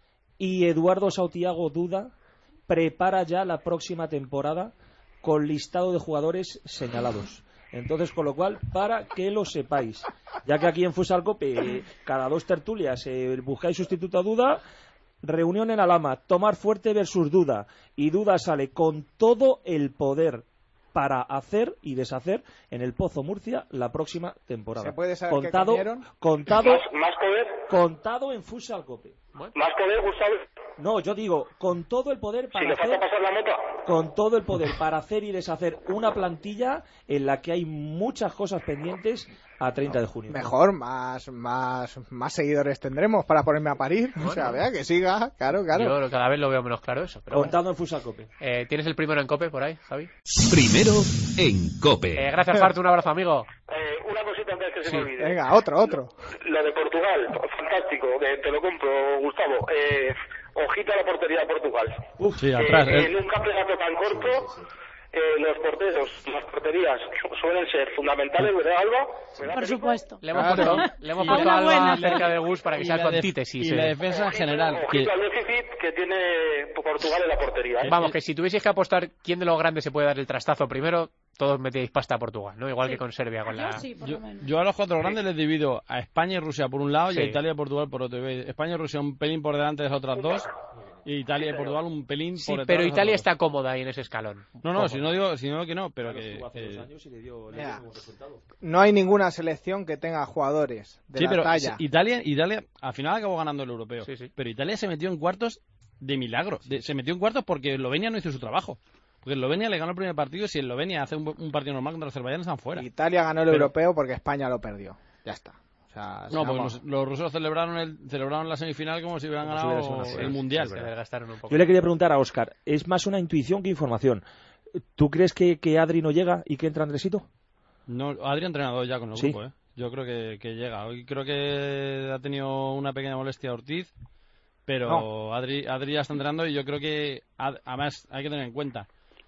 y Eduardo Sautiago Duda prepara ya la próxima temporada con listado de jugadores señalados. Entonces, con lo cual, para que lo sepáis, ya que aquí en Futsal Cope, eh, cada dos tertulias eh, buscáis sustituto a Duda, reunión en la Lama, Tomás Fuerte versus Duda, y Duda sale con todo el poder para hacer y deshacer en el Pozo Murcia la próxima temporada.
¿Se puede saber
contado,
qué comieron?
contado,
¿Más, más poder?
contado en Futsal Cope.
¿Más poder, Gustavo?
No, yo digo, con todo el poder para
Si le falta
hacer,
pasar la mota.
con todo el poder para hacer y deshacer una plantilla en la que hay muchas cosas pendientes a treinta de junio.
Mejor, más, más, más seguidores tendremos para ponerme a parir.
Bueno.
O sea, vea que siga, claro, claro.
Yo cada vez lo veo menos claro eso. Pero
Contado
bueno.
en Futsal Cope.
Eh, ¿Tienes el primero en Cope por ahí, Javi?
Primero en Cope.
Eh, gracias, Farto. Un abrazo, amigo.
Eh, una cosita antes que se
Sí.
me olvide.
Venga, otro, otro.
Lo de Portugal, fantástico, que te lo compro, Gustavo. Eh, ojito a la portería de Portugal.
Uf, sí,
Eh,
atrás. eh.
En un campeonato tan corto, eh, los porteros, las porterías suelen ser fundamentales, ¿verdad, Alba? ¿Verdad,
Por
Perico?
supuesto.
Le hemos
Claro.
puesto, le hemos
Y
puesto
una
a Alba
buena.
cerca de Gus para que
Y
sea
la
con
def-
antítesis.
y la
eh.
defensa en general.
Ojito
que-
al déficit que tiene Portugal en la portería. ¿eh?
Vamos, que si tuvieseis que apostar quién de los grandes se puede dar el trastazo primero, todos metíais pasta a Portugal, ¿no? Igual
Sí.
que con Serbia, con
Yo
la...
sí, por
Yo,
lo menos.
yo a los cuatro grandes les divido a España y Rusia por un lado y
Sí.
a Italia y Portugal por otro. España y Rusia un pelín por delante de las otras dos y Italia y Portugal un pelín
Sí,
por detrás.
pero
de las
Italia
otras
está cómoda ahí en ese escalón.
dos. No, no, si no digo, si no que no, pero que...
Jugó hace
que-
dos años y le dio, le dio
Mira.
buen resultado.
No hay ninguna selección que tenga jugadores de
Sí,
la
pero
talla.
Italia, Italia al final acabó ganando el europeo.
Sí, sí.
Pero Italia se metió en cuartos de milagro. De- se metió en cuartos porque Eslovenia no hizo su trabajo. Porque Eslovenia le ganó el primer partido y si Eslovenia hace un, un partido normal contra Azerbaiyán están fuera.
Italia ganó el
Pero-
europeo porque España lo perdió. Ya está. O sea,
No, porque
seamos-
los, los rusos celebraron el, celebraron la semifinal como si hubieran
Como si hubiera sido
ganado
una final.
el mundial.
Se desgastaron un poco.
Yo le quería preguntar a Óscar, es más una intuición que información. ¿Tú crees que, que Adri no llega y que entra Andresito?
No, Adri ha entrenado ya con el
Sí.
grupo, ¿eh? Yo creo que, que llega. Hoy creo que ha tenido una pequeña molestia Ortiz, pero
No.
Adri, Adri ya está entrenando y yo creo que, ad- además, hay que tener en cuenta,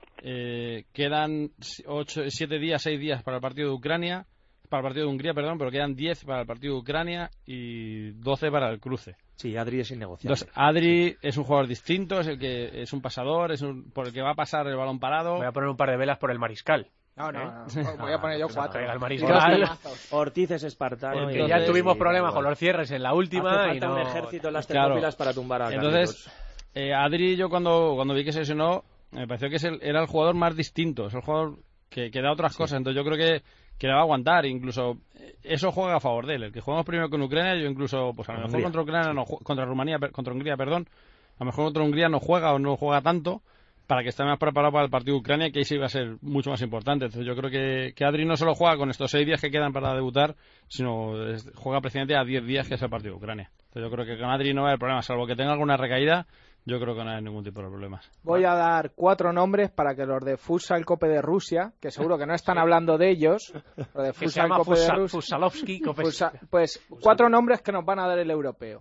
eh, quedan ocho, siete días, seis días para el partido de Ucrania, para el partido de Hungría, perdón, pero quedan diez para el partido de Ucrania y doce para el cruce.
Sí, Adri es innegociable.
Entonces, Adri es un jugador distinto, es el que es un pasador, es un, por el que va a pasar el balón parado.
Voy a poner un par de velas por el mariscal.
No, no,
¿Eh?
no. Voy a poner yo cuatro.
Traiga el
Dos
mariscal.
temazos.
Ortiz es espartano.
Porque
y-
ya
y-
tuvimos
y-
problemas
da
con
igual.
los cierres en la última
Hace
y
falta
no...
un ejército en las
Claro.
termópilas para tumbar a
Entonces,
Carlitos.
eh, Adri, yo cuando, cuando vi que se lesionó, me pareció que es el- era el jugador más distinto, es el jugador que, que da otras cosas. Entonces, yo creo que, que le va a aguantar. Incluso eh, eso juega a favor de él. El que jugamos primero con Ucrania, yo incluso, pues a lo mejor
Hungría.
contra Ucrania, no, ju- contra Rumanía, per- contra Hungría, perdón, a lo mejor contra Hungría no juega o no juega tanto, para que esté más preparado para el partido de Ucrania, que ahí sí va a ser mucho más importante. Entonces yo creo que, que Adri no solo juega con estos seis días que quedan para debutar, sino es- juega precisamente a diez días, que es el partido de Ucrania. Entonces yo creo que con Adri no va a haber problema, salvo que tenga alguna recaída, yo creo que no hay ningún tipo de problemas.
Voy a dar cuatro nombres para que los de Futsal Cope de Rusia, que seguro que no están hablando de ellos, los de
Que se
Futsal
llama
Cope de
Fusa-
Rusia,
Fusalovsky. Copes-
Futsal- pues cuatro nombres que nos van a dar el europeo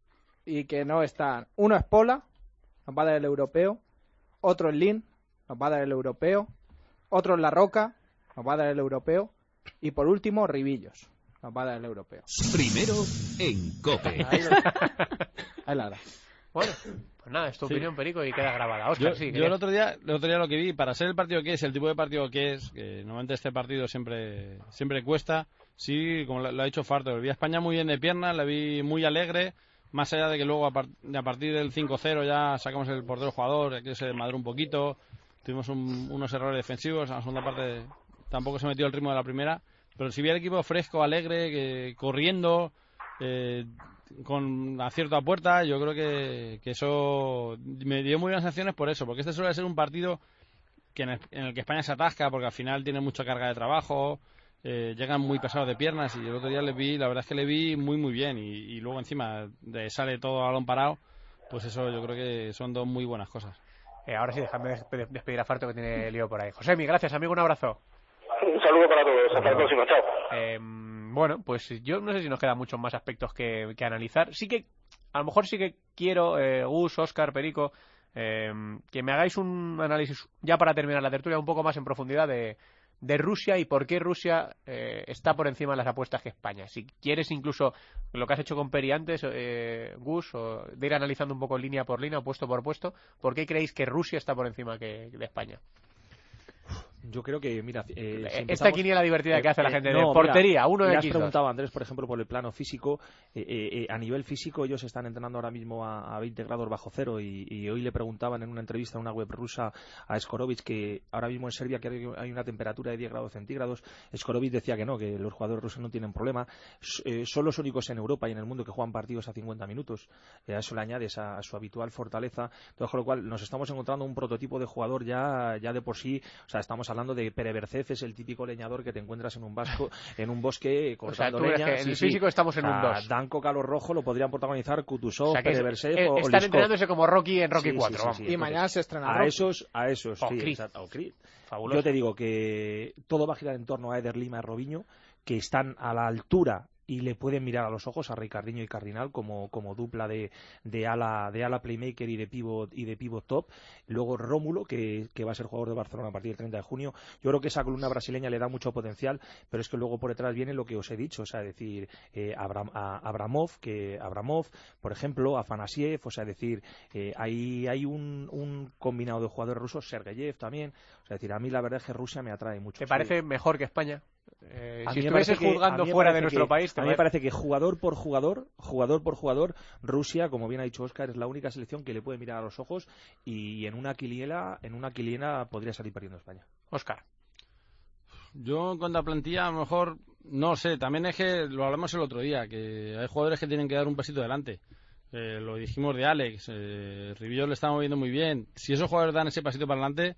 y que no están. Uno es Pola, nos va a dar el europeo. Otro es Lin, nos va a dar el europeo. Otro es La Roca, nos va a dar el europeo. Y por último, Ribillos, nos va a dar el europeo.
Primero en Cope.
Ahí lo- ahí la da.
Bueno, pues nada, es tu
Sí.
opinión, Perico, y queda grabada.
Yo,
Óscar, sí,
yo
querías-
el otro día, el otro día lo que vi, para ser el partido que es, el tipo de partido que es, que normalmente este partido siempre, siempre cuesta, sí, como lo, lo ha dicho Farto, vi a España muy bien de piernas, la vi muy alegre, más allá de que luego a, par- a partir del cinco cero ya sacamos el portero jugador, que se desmadró un poquito, tuvimos un- unos errores defensivos, en la segunda parte tampoco se metió el ritmo de la primera, pero si vi al equipo fresco, alegre, que, corriendo, eh, con acierto a puerta, yo creo que, que eso me dio muy buenas sensaciones por eso, porque este suele ser un partido que en el, en el que España se atasca, porque al final tiene mucha carga de trabajo, eh, llegan muy pesados de piernas, y el otro día le vi, la verdad es que le vi muy muy bien, y, y luego encima de sale todo a balón parado, pues eso yo creo que son dos muy buenas cosas.
Eh, ahora sí, déjame despe- despedir a Farto, que tiene lío por ahí. Josemi, gracias, amigo, un abrazo.
Un saludo para todos. Hasta la próxima. Chao.
Eh, bueno, pues yo no sé si nos quedan muchos más aspectos que, que analizar. Sí que, a lo mejor sí que quiero, eh, Gus, Óscar, Perico, eh, que me hagáis un análisis, ya para terminar la tertulia, un poco más en profundidad de, de Rusia y por qué Rusia eh, está por encima de las apuestas que España. Si quieres incluso lo que has hecho con Peri antes, eh, Gus, o de ir analizando un poco línea por línea, puesto por puesto, ¿por qué creéis que Rusia está por encima que, de España?
Yo creo que, mira... Eh, si
Esta
empezamos,
quiniela divertida
eh,
que hace la
eh,
gente
no,
de portería,
mira,
uno de
le has
X dos.
preguntado a Andrés, por ejemplo, por el plano físico. Eh, eh, a nivel físico, ellos están entrenando ahora mismo a, a veinte grados bajo cero y, y hoy le preguntaban en una entrevista en una web rusa a Skorovic que ahora mismo en Serbia que hay una temperatura de diez grados centígrados. Skorovic decía que no, que los jugadores rusos no tienen problema. Eh, son los únicos en Europa y en el mundo que juegan partidos a cincuenta minutos. Eh, a eso le añades a, a su habitual fortaleza. Entonces, con lo cual, nos estamos encontrando un prototipo de jugador ya, ya de por sí. O sea, estamos hablando de Perevercez, es el típico leñador que te encuentras en un vasco, en un bosque cortando
o sea,
leña.
Que
sí,
en el
sí.
físico estamos en
o sea,
un dos.
Danko Calor Rojo lo podrían protagonizar Kutuzov, o sea, Pereverzev
es,
o
Están
Liskov.
entrenándose como Rocky en Rocky
sí,
cuatro.
Sí, sí, sí,
y
entonces,
mañana se estrena
a
Rocky.
esos, a esos,
o
sí,
Creed.
exacto, o Creed.
Fabuloso.
Yo te digo que todo va a girar en torno a Eder Lima y Robinho, que están a la altura y le pueden mirar a los ojos a Ricardinho y Cardinal como, como dupla de, de ala de ala playmaker y de pivot y de pivot top. Luego Rómulo, que, que va a ser jugador de Barcelona a partir del treinta de junio. Yo creo que esa columna brasileña le da mucho potencial, pero es que luego por detrás viene lo que os he dicho, o sea, decir, eh, Abram, a Abramov, que Abramov, por ejemplo, Afanasiev, o sea, decir, eh, hay, hay un, un combinado de jugadores rusos, Sergeyev también, o sea, decir, a mí la verdad es que Rusia me atrae mucho.
¿Te
sí.
parece mejor que España? Eh,
A
si
mí me
estuvieses
parece que-
juzgando
a mí me
fuera de
parece
nuestro
que-
país, te
a mí me
parece-
parece que jugador por jugador, jugador por jugador, Rusia, como bien ha dicho Óscar, es la única selección que le puede mirar a los ojos y en una quiniela, en una quiniela podría salir perdiendo España.
Óscar.
Yo en cuanto a plantilla, a lo mejor, no sé, también es que lo hablamos el otro día, que hay jugadores que tienen que dar un pasito adelante. Eh, lo dijimos de Alex, eh, Ribillo le está moviendo muy bien. Si esos jugadores dan ese pasito para adelante,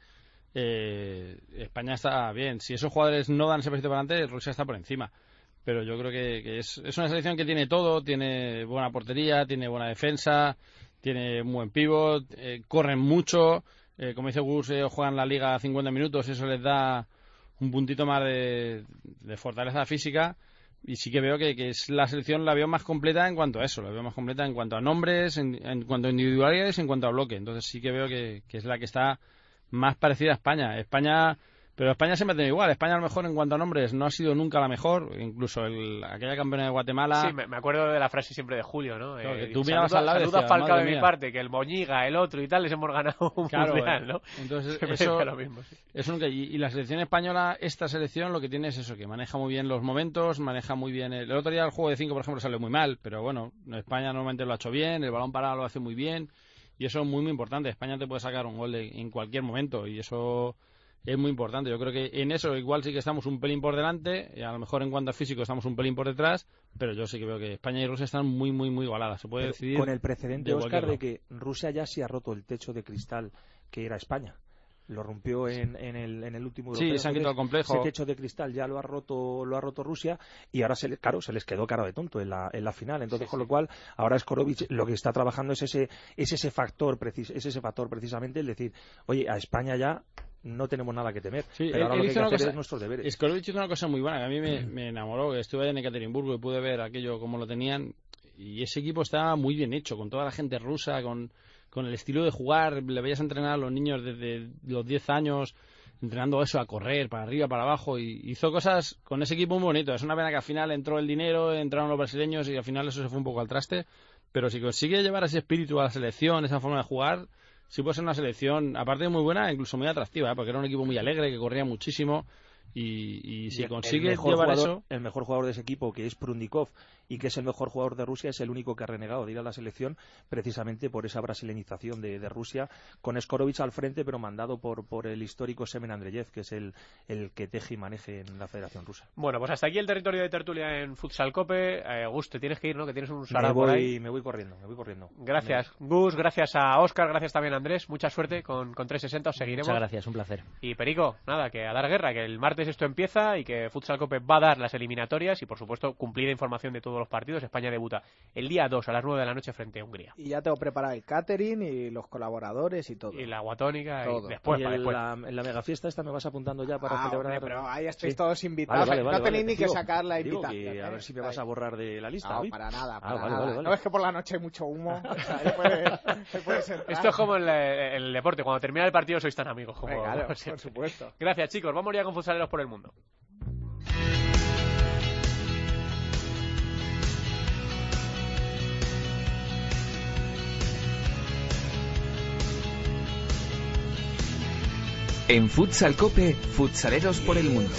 eh, España está bien. Si esos jugadores no dan ese pasito para adelante, Rusia está por encima. Pero yo creo que, que es, es una selección que tiene todo, tiene buena portería, tiene buena defensa, tiene un buen pívot, eh, corren mucho, eh, como dice Gus, ellos juegan la liga a cincuenta minutos, eso les da un puntito más de, de fortaleza física. Y sí que veo que, que es la selección, la veo más completa en cuanto a eso, la veo más completa en cuanto a nombres, en, en cuanto a individualidades, en cuanto a bloque. Entonces sí que veo que, que es la que está más parecida a España. España, pero España siempre ha tenido igual. España a lo mejor en cuanto a nombres no ha sido nunca la mejor, incluso el, aquella campeona de Guatemala.
Sí, me, me acuerdo de la frase siempre de Julio, ¿no?
Claro,
Eh,
que tú mirabas
saluda,
al lado y
saluda a
decías,
Falcao de
madre
mi
mía.
parte, que el Moñiga, el otro y tal, les hemos ganado un
Claro,
mundial,
eh.
¿no?
Entonces
Siempre
eso,
decía lo mismo, sí.
eso nunca, y, y la selección española, esta selección lo que tiene es eso, que maneja muy bien los momentos, maneja muy bien el, el otro día el juego de cinco, por ejemplo, salió muy mal, pero bueno, España normalmente lo ha hecho bien, el balón parado lo hace muy bien y eso es muy muy importante. España te puede sacar un gol de, en cualquier momento y eso es muy importante. Yo creo que en eso igual sí que estamos un pelín por delante, y a lo mejor en cuanto a físico estamos un pelín por detrás, pero yo sí que veo que España y Rusia están muy muy muy igualadas. Se puede
Pero
decidir
con el precedente,
de
Óscar,
cualquier
de que Rusia ya se ha roto el techo de cristal que era España. Lo rompió en, en, el, en el último
Sí,
europeo.
se han quitado el complejo.
Ese techo de cristal ya lo ha roto lo ha roto Rusia y ahora se le, claro, se les quedó cara de tonto en la, en la final. Entonces,
Sí,
con
sí.
lo cual, ahora Skorovic lo que está trabajando es ese es ese factor precis, es ese factor precisamente el decir, oye, a España ya no tenemos nada que temer,
Sí,
pero
él-
ahora
él
lo que hay
hizo
que
una
hacer
cosa-
es nuestros deberes.
Skorovic hizo una cosa muy buena que a mí me, me enamoró. Estuve en Ekaterimburgo y pude ver aquello como lo tenían y ese equipo estaba muy bien hecho, con toda la gente rusa, con, con el estilo de jugar. Le veías entrenar a los niños desde los diez años, entrenando eso a correr, para arriba, para abajo, y hizo cosas con ese equipo muy bonito. Es una pena que al final entró el dinero, entraron los brasileños y al final eso se fue un poco al traste, pero si consigue llevar ese espíritu a la selección, esa forma de jugar, sí puede ser una selección, aparte de muy buena, incluso muy atractiva, ¿eh? Porque era un equipo muy alegre, que corría muchísimo, y, y si
Y el-
consigue
el mejor
llevar
jugador,
eso...
el mejor jugador de ese equipo, que es Prundikov y que es el mejor jugador de Rusia, es el único que ha renegado de ir a la selección precisamente por esa brasilenización de, de Rusia, con Skorovic al frente, pero mandado por, por el histórico Semen Andreyev, que es el, el que teje y maneje en la Federación Rusa.
Bueno, pues hasta aquí el territorio de tertulia en Futsal Cope. Eh, Gus, te tienes que ir, ¿no? Que tienes un
Me
sarao por ahí.
voy, me voy corriendo, me voy corriendo.
Gracias, Gus, gracias a Óscar, gracias también a Andrés. Mucha suerte con, con trescientos sesenta, os seguiremos.
Muchas gracias, un placer.
Y Perico, nada, que a dar guerra, que el martes esto empieza y que Futsal Cope va a dar las eliminatorias y, por supuesto, cumplida información de todo lo los partidos. España debuta el día dos a las nueve de la noche frente a Hungría.
Y ya tengo preparado el catering y los colaboradores y todo.
Y la agua tónica
todo.
y después,
y
para
en
después.
La, en la megafiesta esta me vas apuntando ya para
ah,
celebrar.
Hombre, pero ahí estáis
sí.
todos invitados.
Vale, vale, vale,
no tenéis
vale.
ni que
Digo,
sacar la
digo
invitación.
que
¿eh?
a ver si me vas a borrar de la lista.
No,
hoy.
para nada,
Ah,
para
vale,
nada.
vale, vale.
No, es que por la noche hay mucho humo. O sea, ahí puedes, ahí puedes entrar.
Esto es como en, la, en el deporte, cuando termina el partido sois tan amigos como,
Venga, claro,
como siempre.
por supuesto.
Gracias, chicos. Vamos ya con futsaleros por el mundo.
En Futsal Cope, futsaleros por el mundo.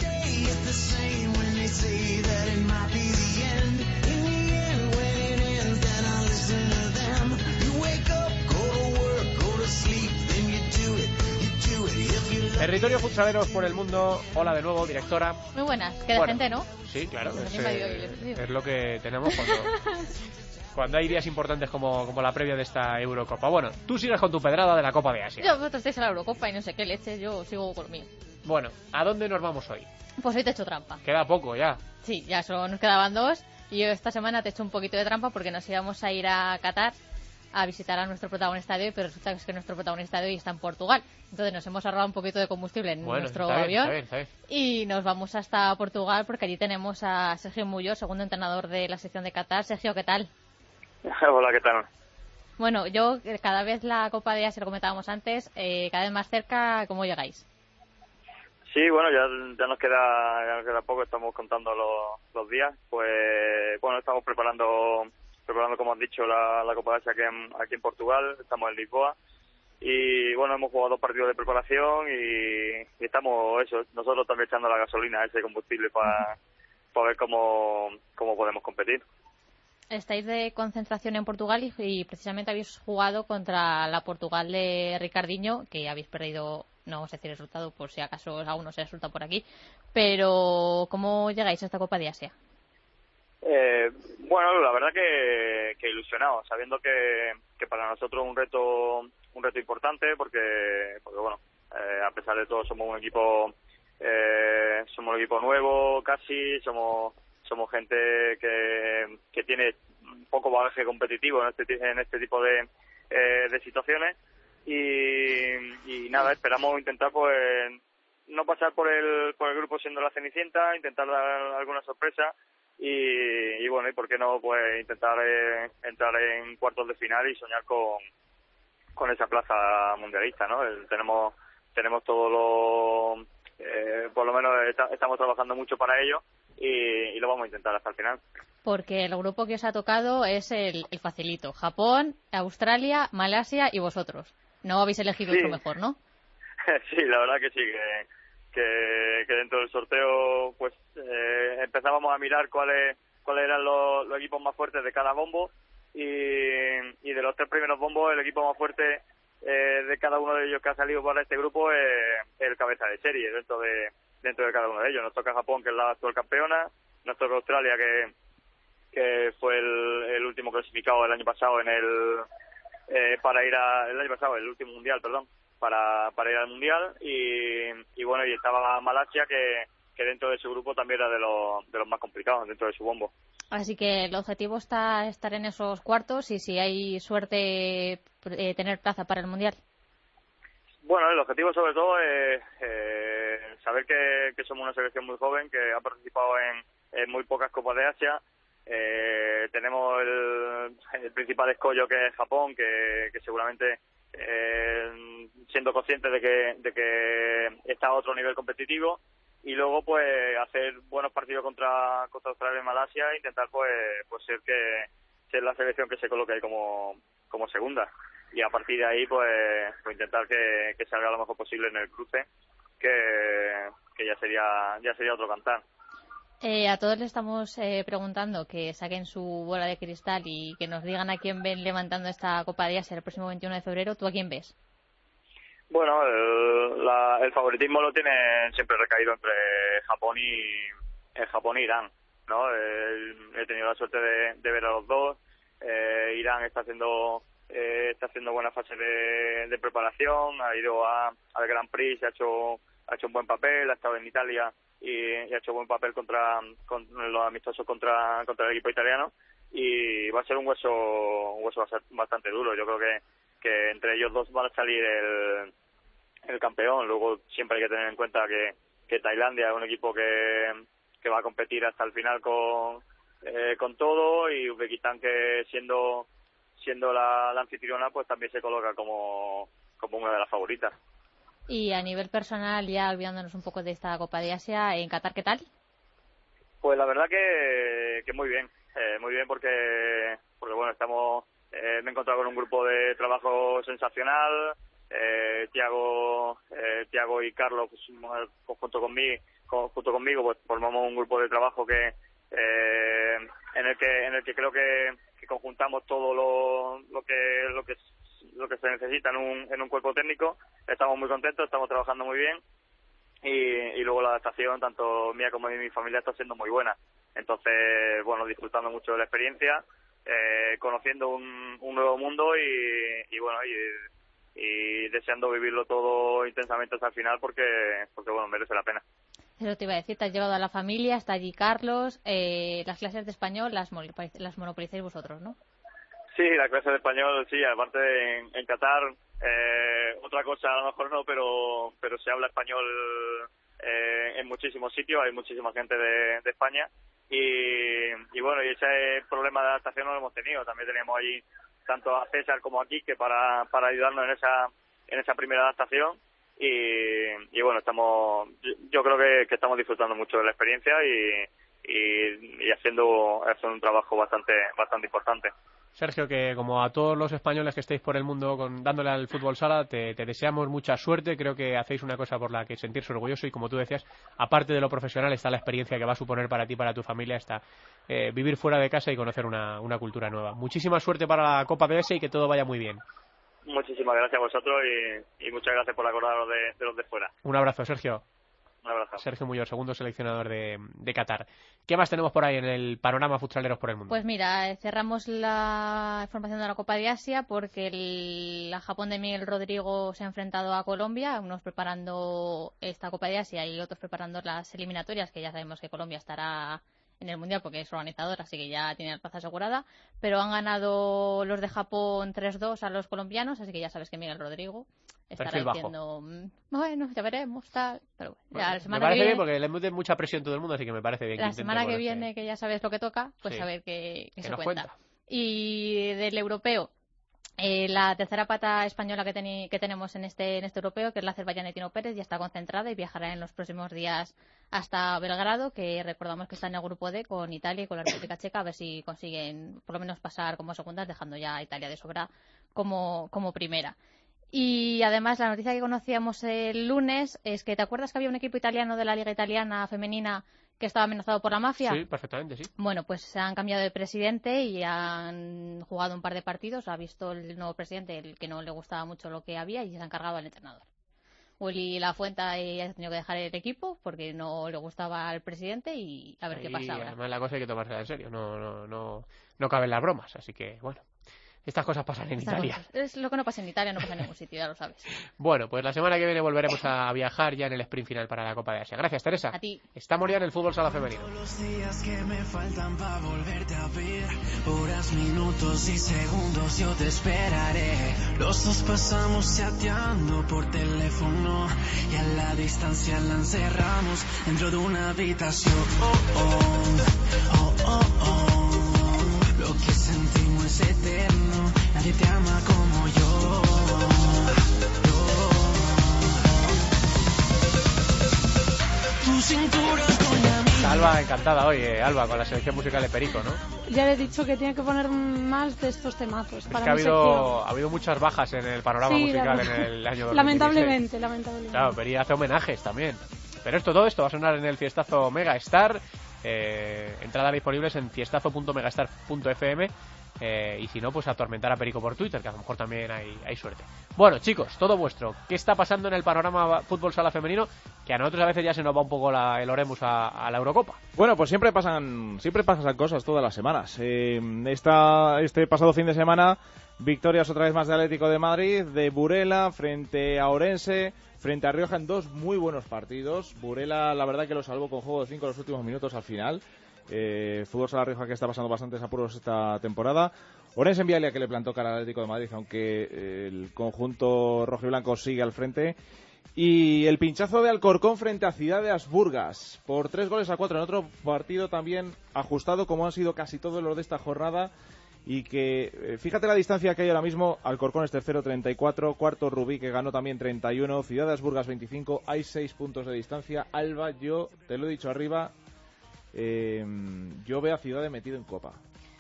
Territorio futsaleros por el mundo. Hola de nuevo, directora.
Muy buenas, queda
Bueno,
gente, ¿no?
Sí, claro.
Pues
Es,
me invadió
eh,
yo, tío.
es lo que tenemos cuando, cuando hay días importantes como, como la previa de esta Eurocopa. Bueno, tú sigues con tu pedrada de la Copa de Asia.
Yo, vosotros estáis en la Eurocopa y no sé qué leche, yo sigo con lo mío.
Bueno, ¿a dónde nos vamos hoy?
Pues hoy te he hecho trampa.
Queda poco ya.
Sí, ya solo nos quedaban dos. Y yo esta semana te he hecho un poquito de trampa porque nos íbamos a ir a Qatar a visitar a nuestro protagonista de hoy, pero resulta que nuestro protagonista de hoy está en Portugal. Entonces nos hemos ahorrado un poquito de combustible en
Bueno,
nuestro
está bien,
avión
está bien, está
y nos vamos hasta Portugal porque allí tenemos a Sergio Mullo, segundo entrenador de la sección de Qatar. Sergio, ¿qué tal?
Hola, ¿qué tal?
Bueno, yo eh, cada vez la Copa de Asia, lo comentábamos antes, eh, cada vez más cerca, ¿cómo llegáis?
Sí, bueno, ya, ya nos queda ya nos queda poco, estamos contando los, los días. Pues bueno, estamos preparando, preparando como has dicho, la, la Copa de Asia aquí en, aquí en Portugal, estamos en Lisboa. Y bueno, hemos jugado dos partidos de preparación y, y estamos, eso, nosotros también echando la gasolina, ese combustible para para ver cómo, cómo podemos competir.
Estáis de concentración en Portugal y, y precisamente habéis jugado contra la Portugal de Ricardinho, que habéis perdido, no vamos a decir el resultado por si acaso aún no se resulta por aquí, pero ¿cómo llegáis a esta Copa de Asia?
Eh, bueno, la verdad que, que ilusionado, sabiendo que, que para nosotros un reto un reto importante porque porque bueno, eh, a pesar de todo somos un equipo eh, somos un equipo nuevo casi, somos somos gente que, que tiene poco bagaje competitivo en este en este tipo de eh, de situaciones y, y nada, esperamos intentar pues no pasar por el por el grupo siendo la cenicienta, intentar dar alguna sorpresa. Y, y bueno, y por qué no pues intentar eh, entrar en cuartos de final y soñar con con esa plaza mundialista, ¿no? El, tenemos tenemos todo lo eh, por lo menos está, estamos trabajando mucho para ello y, y lo vamos a intentar hasta el final.
Porque el grupo que os ha tocado es el, el facilito: Japón, Australia, Malasia y vosotros. No habéis elegido
Sí.
otro mejor, ¿no?
Sí, la verdad que sí, que que, que dentro del sorteo pues eh, empezábamos a mirar cuáles cuáles eran los, los equipos más fuertes de cada bombo y, y de los tres primeros bombos el equipo más fuerte eh, de cada uno de ellos que ha salido para este grupo es el cabeza de serie dentro de dentro de cada uno de ellos. Nos toca Japón, que es la actual campeona, nos toca Australia, que que fue el, el último clasificado el año pasado en el eh, para ir a, el año pasado el último mundial, perdón, para para ir al mundial y, y bueno, y estaba Malasia que, que dentro de su grupo también era de los de los más complicados dentro de su bombo.
Así que el objetivo está estar en esos cuartos y si hay suerte eh, tener plaza para el mundial.
Bueno, el objetivo sobre todo es eh, saber que, que somos una selección muy joven que ha participado en, en muy pocas Copas de Asia. Eh, tenemos el, el principal escollo que es Japón, que, que seguramente eh, siendo conscientes de que, de que está a otro nivel competitivo y luego pues hacer buenos partidos contra contra Australia y Malasia e intentar pues pues ser que ser la selección que se coloque ahí como como segunda y a partir de ahí pues, pues intentar que, que salga lo mejor posible en el cruce que, que ya sería ya sería otro cantar.
Eh, a todos les estamos eh, preguntando que saquen su bola de cristal y que nos digan a quién ven levantando esta Copa de Asia el próximo veintiuno de febrero. ¿Tú a quién ves?
Bueno, el, la, el favoritismo lo tiene siempre recaído entre Japón y el Japón e Irán, ¿no? El, he tenido la suerte de, de ver a los dos. Eh, Irán está haciendo eh, está haciendo buena fase de, de preparación, ha ido a, al Grand Prix, ha hecho ha hecho un buen papel, ha estado en Italia y, y ha hecho buen papel contra con los amistosos contra contra el equipo italiano, y va a ser un hueso un hueso bastante duro. Yo creo que, que entre ellos dos van a salir el, el campeón. Luego siempre hay que tener en cuenta que, que Tailandia es un equipo que, que va a competir hasta el final con eh, con todo, y Uzbekistán, que siendo siendo la, la anfitriona, pues también se coloca como, como una de las favoritas.
Y a nivel personal, ya olvidándonos un poco de esta Copa de Asia, ¿en Qatar qué tal?
Pues la verdad que, que muy bien, eh, muy bien porque, porque bueno, estamos, eh, me he encontrado con un grupo de trabajo sensacional. eh, Tiago, eh, Tiago y Carlos, pues, junto conmigo, junto conmigo, pues formamos un grupo de trabajo que eh, en el que en el que creo que, que conjuntamos todo lo, lo que lo que lo que se necesita en un en un cuerpo técnico. Estamos muy contentos, estamos trabajando muy bien, y, y luego la adaptación, tanto mía como de mi familia, está siendo muy buena. Entonces, bueno, disfrutando mucho de la experiencia, eh, conociendo un, un nuevo mundo, y, y bueno, y, y deseando vivirlo todo intensamente hasta el final, porque, porque bueno, merece la pena.
Eso te iba a decir, te has llevado a la familia, está allí Carlos, eh, las clases de español las, las monopolizáis vosotros, ¿no?
Sí, la clase de español, sí, aparte en, en Qatar, eh, otra cosa a lo mejor no, pero pero se habla español eh, en muchísimos sitios, hay muchísima gente de, de España, y, y bueno, y ese problema de adaptación no lo hemos tenido. También tenemos allí tanto a César como a Quique para, para ayudarnos en esa en esa primera adaptación, y, y bueno, estamos yo creo que, que estamos disfrutando mucho de la experiencia, y, y, y haciendo, haciendo un trabajo bastante bastante importante.
Sergio, que como a todos los españoles que estéis por el mundo con, dándole al fútbol sala, te, te deseamos mucha suerte. Creo que hacéis una cosa por la que sentirse orgulloso, y como tú decías, aparte de lo profesional está la experiencia que va a suponer para ti, para tu familia, está eh, vivir fuera de casa y conocer una, una cultura nueva. Muchísima suerte para la Copa de Asia y que todo vaya muy bien.
Muchísimas gracias a vosotros, y, y muchas gracias por acordaros de, de los de fuera.
Un abrazo, Sergio.
Un abrazo.
Sergio Muñoz, segundo seleccionador de, de Qatar. ¿Qué más tenemos por ahí en el panorama futsaleros por el mundo?
Pues mira, cerramos la información de la Copa de Asia porque el la Japón de Miguel Rodrigo se ha enfrentado a Colombia, unos preparando esta Copa de Asia y otros preparando las eliminatorias, que ya sabemos que Colombia estará en el Mundial porque es organizador, así que ya tiene la plaza asegurada, pero han ganado los de Japón tres dos a los colombianos, así que ya sabes que Miguel Rodrigo estará
Perfil
diciendo, bajo. bueno, ya veremos, tal, pero bueno,
bueno,
ya la semana
me parece
que viene,
bien porque le mete mucha presión todo el mundo, así que me parece bien.
La
que
semana que
ponerse...
viene, que ya sabes lo que toca, pues
sí.
a ver qué, qué
que
se
nos
cuenta.
cuenta.
Y del europeo, eh, la tercera pata española que, teni, que tenemos en este en este europeo, que es la azerbaiyana Tino Pérez, ya está concentrada y viajará en los próximos días hasta Belgrado, que recordamos que está en el grupo D con Italia y con la República Checa, a ver si consiguen por lo menos pasar como segundas, dejando ya a Italia de sobra como, como primera. Y además la noticia que conocíamos el lunes es que, ¿te acuerdas que había un equipo italiano de la Liga Italiana femenina que estaba amenazado por la mafia?
Sí, perfectamente, sí.
Bueno, pues se han cambiado de presidente y han jugado un par de partidos. Ha visto el nuevo presidente el que no le gustaba mucho lo que había y se ha encargado al entrenador. Willy Lafuente ha tenido que dejar el equipo porque no le gustaba al presidente y a ver
Ahí,
qué pasa ahora.
Además la cosa hay que tomársela en serio, no, no, no, no caben las bromas, así que bueno. Estas cosas pasan en
Estas
Italia.
cosas. Es lo que no pasa en Italia, no pasa en ningún sitio, ya lo sabes.
Bueno, pues la semana que viene volveremos a viajar ya en el sprint final para la Copa de Asia. Gracias, Teresa.
A ti.
Estamos ya en el fútbol sala femenino.
Los días que me faltan para volverte a ver, horas, minutos y segundos yo te esperaré. Los dos pasamos chateando por teléfono y a la distancia la encerramos dentro de una habitación. Oh, oh, oh, oh, oh. Lo que sentimos es eterno, nadie te ama como yo. Tu cintura con la mía.
Alba encantada hoy, eh, Alba, con la selección musical de Perico, ¿no?
Ya le he dicho que tiene que poner más de estos temazos.
Es
para
que ha
mi
habido,
sección.
ha habido muchas bajas en el panorama
Sí,
musical
la-
en el año dos mil dieciséis.
Lamentablemente, lamentablemente.
Claro, Peri hace homenajes también. Pero esto, todo esto va a sonar en el fiestazo Mega Star. Eh, entradas disponibles en fiestazo punto megastar punto f m Eh, y si no, pues atormentar a Perico por Twitter, que a lo mejor también hay, hay suerte. Bueno, chicos, todo vuestro. ¿Qué está pasando en el panorama fútbol sala femenino? Que a nosotros a veces ya se nos va un poco la, el Oremus a, a la Eurocopa.
Bueno, pues siempre pasan siempre pasan cosas todas las semanas. Eh, esta, este pasado fin de semana, victorias otra vez más de Atlético de Madrid, de Burela frente a Orense, frente a Rioja en dos muy buenos partidos. Burela, la verdad que lo salvó con juego de cinco en los últimos minutos al final. Eh, Fútbol Sala Rioja que está pasando bastantes apuros esta temporada. Orense en Vialia que le plantó cara al Atlético de Madrid, aunque eh, el conjunto rojiblanco sigue al frente. Y el pinchazo de Alcorcón frente a Ciudad de Asburgas por tres goles a cuatro en otro partido también ajustado, como han sido casi todos los de esta jornada. Y que, eh, fíjate la distancia que hay ahora mismo. Alcorcón es tercero, treinta y cuatro. Cuarto, Rubí, que ganó también treinta y uno. Ciudad de Asburgas, veinticinco. Hay seis puntos de distancia. Alba, yo te lo he dicho arriba, eh, yo veo a Ciudad de metido en Copa.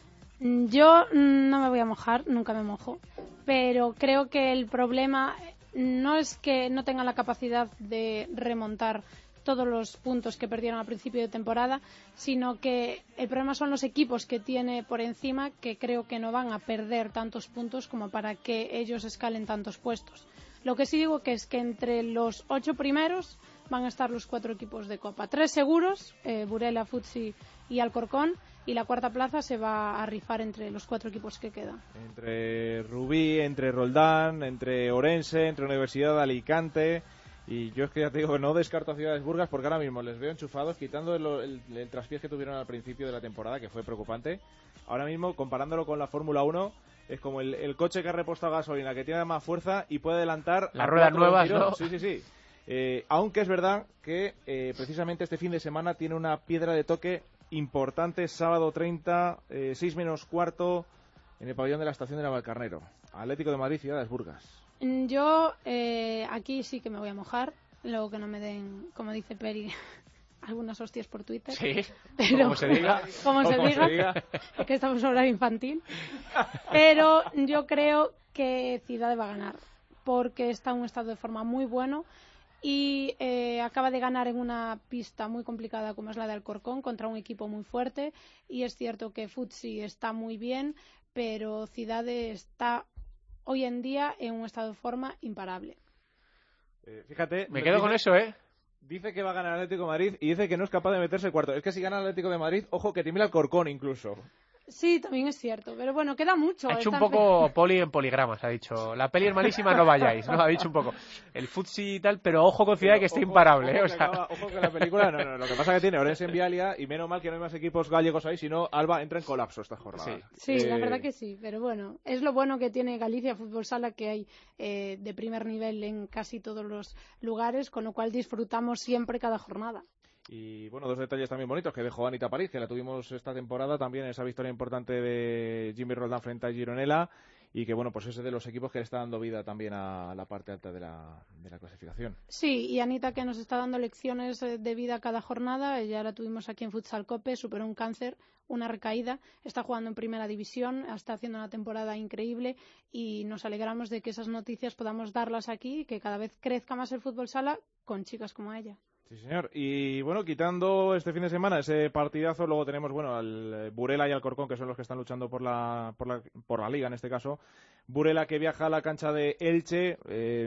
Yo no me voy a mojar, nunca me mojo, pero creo que el problema no es que no tengan la capacidad de remontar todos los puntos que perdieron al principio de temporada, sino que el problema son los equipos que tiene por encima, que creo que no van a perder tantos puntos como para que ellos escalen tantos puestos. Lo que sí digo que es que entre los ocho primeros van a estar los cuatro equipos de Copa. Tres seguros, eh, Burela, Futsi y Alcorcón, y la cuarta plaza se va a rifar entre los cuatro equipos que quedan.
Entre Rubí, entre Roldán, entre Orense, entre Universidad de Alicante. Y yo es que ya te digo que no descarto a Ciudad de Asburgas porque ahora mismo les veo enchufados, quitando el, el, el traspiés que tuvieron al principio de la temporada, que fue preocupante. Ahora mismo, comparándolo con la Fórmula uno, es como el, el coche que ha repostado gasolina, que tiene más fuerza y puede adelantar...
Las ruedas nuevas, ¿no?
Sí, sí, sí. Eh, aunque es verdad que eh, precisamente este fin de semana tiene una piedra de toque importante, sábado treinta, eh, seis menos cuarto, en el pabellón de la estación de Navalcarnero. Atlético de Madrid, Ciudad de Asburgas.
Yo eh, aquí sí que me voy a mojar, luego que no me den, como dice Peri, algunas hostias por Twitter.
Sí,
pero,
como se diga.
Como se
como
diga,
se diga.
que estamos en horario infantil. Pero yo creo que Ciudad va a ganar, porque está en un estado de forma muy bueno y eh, acaba de ganar en una pista muy complicada como es la de Alcorcón, contra un equipo muy fuerte. Y es cierto que Futsi está muy bien, pero Ciudad está hoy en día en un estado de forma imparable.
Eh, fíjate,
me quedo
dice,
con eso, ¿eh?
Dice que va a ganar el Atlético de Madrid y dice que no es capaz de meterse el cuarto. Es que si gana el Atlético de Madrid, ojo, que tiembla el Alcorcón incluso.
Sí, también es cierto, pero bueno, queda mucho.
Ha hecho un poco poli en poligramas, ha dicho. La peli es malísima, no vayáis, ¿no? Ha dicho un poco. El futsi y tal, pero ojo con Ciudad, pero que está ojo, imparable,
ojo
¿eh?
O
sea...
que acaba, ojo que la película, no, no, lo que pasa es que tiene Orense en Vialia y menos mal que no hay más equipos gallegos ahí, sino Alba entra en colapso esta jornada.
Sí, sí eh... la verdad que sí, pero bueno, es lo bueno que tiene Galicia Fútbol Sala, que hay eh, de primer nivel en casi todos los lugares, con lo cual disfrutamos siempre cada jornada.
Y bueno, dos detalles también bonitos que dejó Anita París, que la tuvimos esta temporada también, esa victoria importante de Jimmy Roldán frente a Gironella, y que bueno, pues ese de los equipos que le está dando vida también a la parte alta de la, de la clasificación.
Sí, y Anita, que nos está dando lecciones de vida cada jornada. Ya la tuvimos aquí en Futsal Cope, superó un cáncer, una recaída, está jugando en primera división, está haciendo una temporada increíble y nos alegramos de que esas noticias podamos darlas aquí y que cada vez crezca más el fútbol sala con chicas como ella.
Sí, señor. Y bueno, quitando este fin de semana ese partidazo, luego tenemos, bueno, al Burela y Alcorcón, que son los que están luchando por la, por la, por la liga en este caso. Burela, que viaja a la cancha de Elche, eh,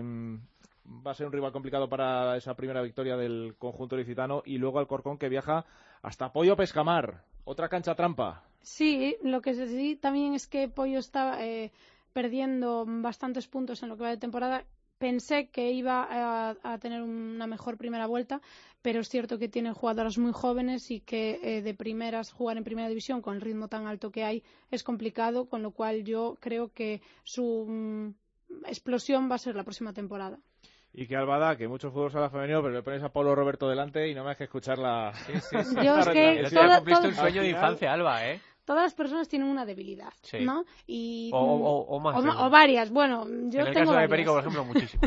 va a ser un rival complicado para esa primera victoria del conjunto licitano. Y luego Alcorcón, que viaja hasta Pollo Pescamar, otra cancha trampa.
Sí, lo que sí también es que Pollo está eh, perdiendo bastantes puntos en lo que va de temporada. Pensé que iba a, a tener una mejor primera vuelta, pero es cierto que tiene jugadoras muy jóvenes y que eh, de primeras jugar en primera división con el ritmo tan alto que hay es complicado, con lo cual yo creo que su mm, explosión va a ser la próxima temporada.
Y que Albada, que mucho fútbol sala femenino, pero le pones a Pablo Roberto delante y no me has que escuchar la...
Sí, sí, sí.
Yo es que...
El otro día cumpliste un sueño de infancia, Alba, ¿eh?
Todas las personas tienen una debilidad,
sí.
¿no? Y,
o, o, o más.
O, sí. o varias, bueno, yo
en el
tengo
caso
varias.
de Perico, por ejemplo, muchísimas.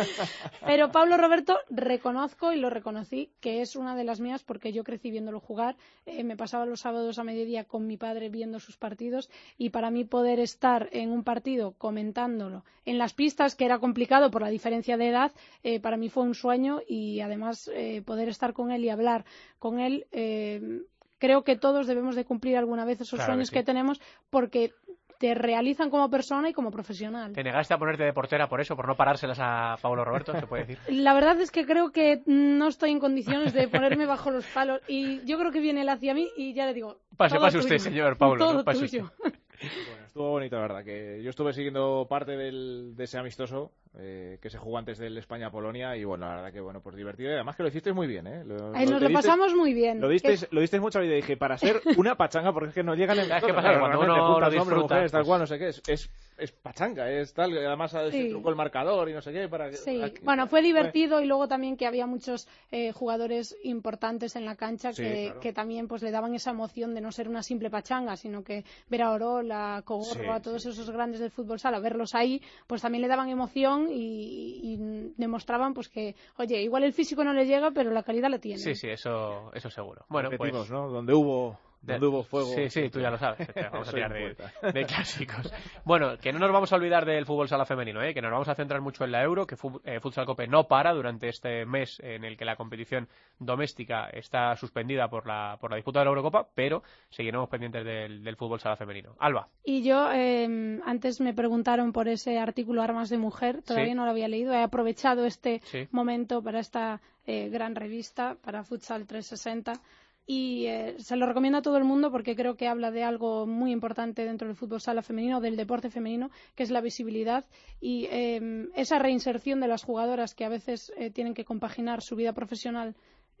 Pero Pablo Roberto, reconozco y lo reconocí, que es una de las mías porque yo crecí viéndolo jugar. Eh, me pasaba los sábados a mediodía con mi padre viendo sus partidos y para mí poder estar en un partido comentándolo en las pistas, que era complicado por la diferencia de edad, eh, para mí fue un sueño y además eh, poder estar con él y hablar con él... Eh, Creo que todos debemos de cumplir alguna vez esos claro sueños que, sí. que tenemos, porque te realizan como persona y como profesional.
¿Te negaste a ponerte de portera por eso, por no parárselas a Paulo Roberto, se puede decir?
La verdad es que creo que no estoy en condiciones de ponerme bajo los palos y yo creo que viene él hacia mí y ya le digo...
Pase,
todo
pase
tuyo.
usted, señor Paulo.
Todo
¿no? Pase
tuyo.
usted.
Bueno, estuvo bonito, la verdad, que yo estuve siguiendo parte del, de ese amistoso eh, que se jugó antes del España-Polonia y bueno, la verdad que bueno, pues divertido y además que lo hicisteis muy bien, ¿eh? Lo,
Ay, nos lo
disteis,
pasamos muy bien.
Lo disteis,
Es...
lo disteis mucho y dije, para ser una pachanga, porque es que no llegan en
¿Sabes qué pasa? Cuando uno lo disfruta,
mujeres, tal
pues...
cual, no sé qué, es, es, es pachanga, es tal, además se
Sí.
trucó el marcador y no sé qué, para que...
Sí,
aquí-
bueno, fue divertido y luego también que había muchos eh, jugadores importantes en la cancha
Sí,
que,
claro.
que también pues le daban esa emoción de no ser una simple pachanga, sino que ver a Orol, a Cogorro,
Sí,
a todos esos grandes del fútbol sala, verlos ahí, pues también le daban emoción y, y demostraban pues que, oye, igual el físico no le llega, pero la calidad la tiene.
Sí, sí, eso, eso seguro. Bueno,
Repetimos,
pues...
¿no? Donde hubo...
De...
Donde hubo fuego.
Sí, sí, tú ya lo sabes. Vamos a
Soy
tirar
un
de,
poeta.
de clásicos. Bueno, que no nos vamos a olvidar del fútbol sala femenino, ¿eh? Que nos vamos a centrar mucho en la Euro, que fu- eh, Futsal Cope no para durante este mes en el que la competición doméstica está suspendida por la, por la disputa de la Eurocopa, pero seguiremos pendientes del, del fútbol sala femenino. Alba.
Y yo, eh, antes me preguntaron por ese artículo Armas de Mujer, todavía
Sí.
no lo había leído, he aprovechado este
Sí.
momento para esta eh, gran revista, para Futsal trescientos sesenta, y eh, se lo recomiendo a todo el mundo porque creo que habla de algo muy importante dentro del fútbol sala femenino, del deporte femenino, que es la visibilidad y eh, esa reinserción de las jugadoras que a veces eh, tienen que compaginar su vida profesional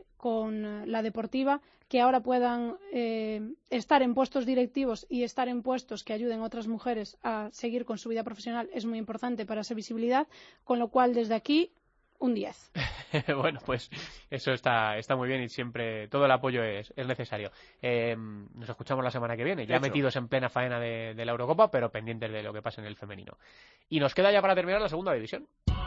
con eh, la deportiva, que ahora puedan eh, estar en puestos directivos y estar en puestos que ayuden a otras mujeres a seguir con su vida profesional es muy importante para esa visibilidad, con lo cual desde aquí un diez.
Bueno, pues eso está, está muy bien y siempre todo el apoyo es, es necesario. Eh, nos escuchamos la semana que viene, ya
Hecho.
metidos en plena faena de, de la Eurocopa, pero pendientes de lo que pasa en el femenino. Y nos queda ya para terminar la segunda división.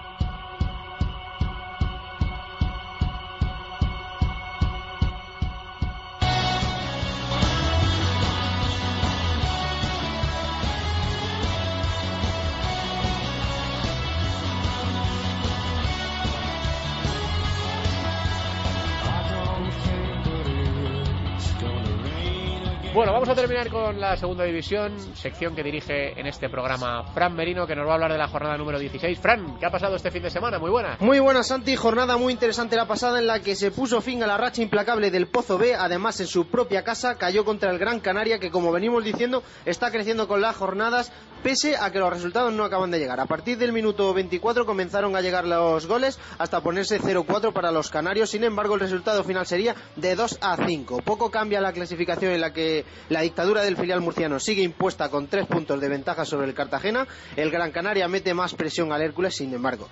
Bueno, vamos a terminar con la segunda división, sección que dirige en este programa Fran Merino, que nos va a hablar de la jornada número dieciséis. Fran, ¿qué ha pasado este fin de semana? Muy buena.
Muy buena, Santi. Jornada muy interesante la pasada en la que se puso fin a la racha implacable del Pozo B. Además, en su propia casa cayó contra el Gran Canaria, que como venimos diciendo está creciendo con las jornadas, pese a que los resultados no acaban de llegar. A partir del minuto veinticuatro comenzaron a llegar los goles hasta ponerse cero cuatro para los canarios. Sin embargo, el resultado final sería de dos a cinco. Poco cambia la clasificación, en la que la dictadura del filial murciano sigue impuesta con tres puntos de ventaja sobre el Cartagena. El Gran Canaria mete más presión al Hércules, sin embargo.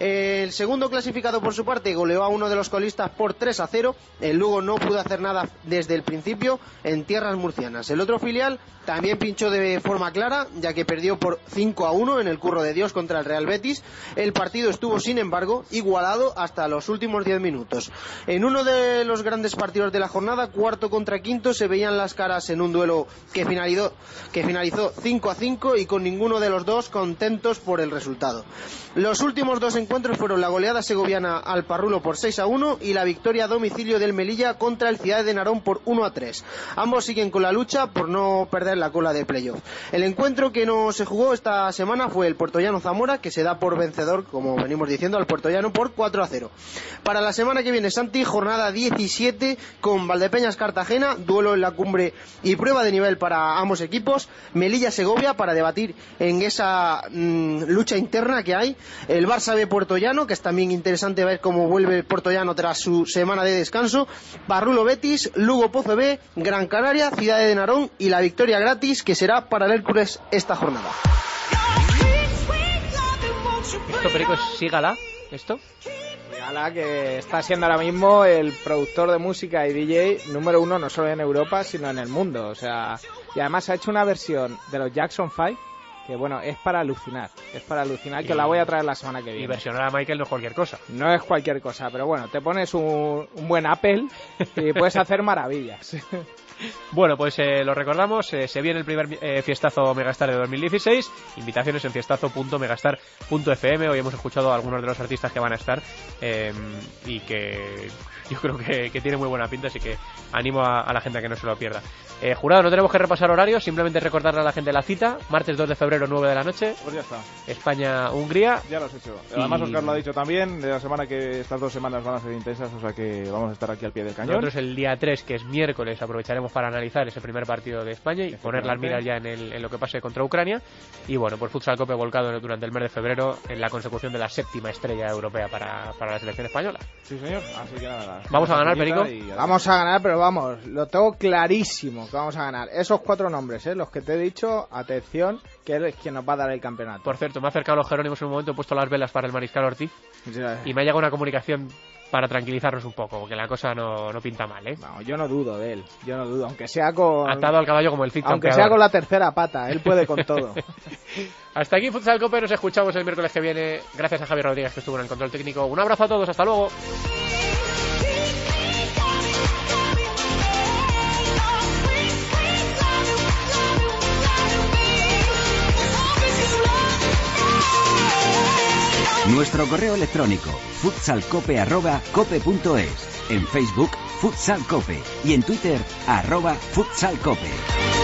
El segundo clasificado, por su parte, goleó a uno de los colistas por tres a cero. El Lugo no pudo hacer nada desde el principio en tierras murcianas. El otro filial también pinchó de forma clara, ya que perdió por cinco a uno en el Curro de Dios contra el Real Betis. El partido estuvo, sin embargo, igualado hasta los últimos diez minutos. En uno de los grandes partidos de la jornada, cuarto contra quinto, se veían las caras en un duelo que finalizó, que finalizó cinco a cinco y con ninguno de los dos contentos por el resultado. Los últimos dos encuentros fueron la goleada segoviana al Parrulo por seis a uno y la victoria a domicilio del Melilla contra el Ciudad de Narón por uno a tres. Ambos siguen con la lucha por no perder la cola de playoff. El encuentro que no se jugó esta semana fue el Puertollano Zamora, que se da por vencedor, como venimos diciendo, al Puertollano por cuatro a cero. Para la semana que viene, Santi, jornada diecisiete con Valdepeñas Cartagena, duelo en la cumbre y prueba de nivel para ambos equipos. Melilla Segovia, para debatir en esa mmm, lucha interna que hay. El Barça B Puertollano, que es también interesante ver cómo vuelve el Puertollano tras su semana de descanso. Parrulo Betis, Lugo Pozo B, Gran Canaria, Ciudad de Narón y la victoria gratis que será para el Hércules esta jornada.
¿Esto, Perico, es Sígala? ¿Esto?
Sígala, que está siendo ahora mismo el productor de música y D J número uno, no solo en Europa, sino en el mundo. O sea, y además ha hecho una versión de los Jackson Five, que bueno, es para alucinar, es para alucinar, que os la voy a traer la semana que viene.
Y versionar a Michael no es cualquier cosa.
No es cualquier cosa, pero bueno, te pones un, un buen Apple y puedes hacer maravillas.
Bueno, pues eh, lo recordamos, eh, se viene el primer eh, Fiestazo Megastar de dos mil dieciséis, invitaciones en fiestazo punto megastar punto f m. Hoy hemos escuchado a algunos de los artistas que van a estar eh, y que yo creo que, que tiene muy buena pinta, así que animo a, a la gente a que no se lo pierda. Eh, jurado, no tenemos que repasar horarios, simplemente recordarle a la gente la cita, martes dos de febrero, nueve de la noche.
Pues ya está.
España-Hungría.
Ya lo has hecho. Además, y... Oscar lo ha dicho también, de la semana que estas dos semanas van a ser intensas, o sea que vamos a estar aquí al pie del cañón.
Nosotros el día tres, que es miércoles, aprovecharemos para analizar ese primer partido de España y poner las miras ya en, el, en lo que pase contra Ucrania. Y bueno, pues Futsal Cope volcado durante el mes de febrero en la consecución de la séptima estrella europea para, para la selección española.
Sí, señor. Así que nada.
Vamos a ganar, Perico.
Vamos a ganar, pero vamos, lo tengo clarísimo que vamos a ganar. Esos cuatro nombres, ¿eh? Los que te he dicho, atención, que él es quien nos va a dar el campeonato.
Por cierto, me ha acercado los Jerónimos en un momento, he puesto las velas para el Mariscal Ortiz
sí,
y me ha llegado una comunicación para tranquilizarnos un poco, porque la cosa no, no pinta mal, ¿eh?
No, yo no dudo de él, yo no dudo, aunque sea con...
Atado al caballo como el Cid
Aunque sea con la tercera pata, él puede con todo.
Hasta aquí Futsal Cope, nos escuchamos el miércoles que viene. Gracias a Javier Rodríguez que estuvo en el control técnico. Un abrazo a todos, hasta luego.
Nuestro correo electrónico futsalcope arroba cope punto es, en Facebook Futsal Cope y en Twitter arroba futsalcope.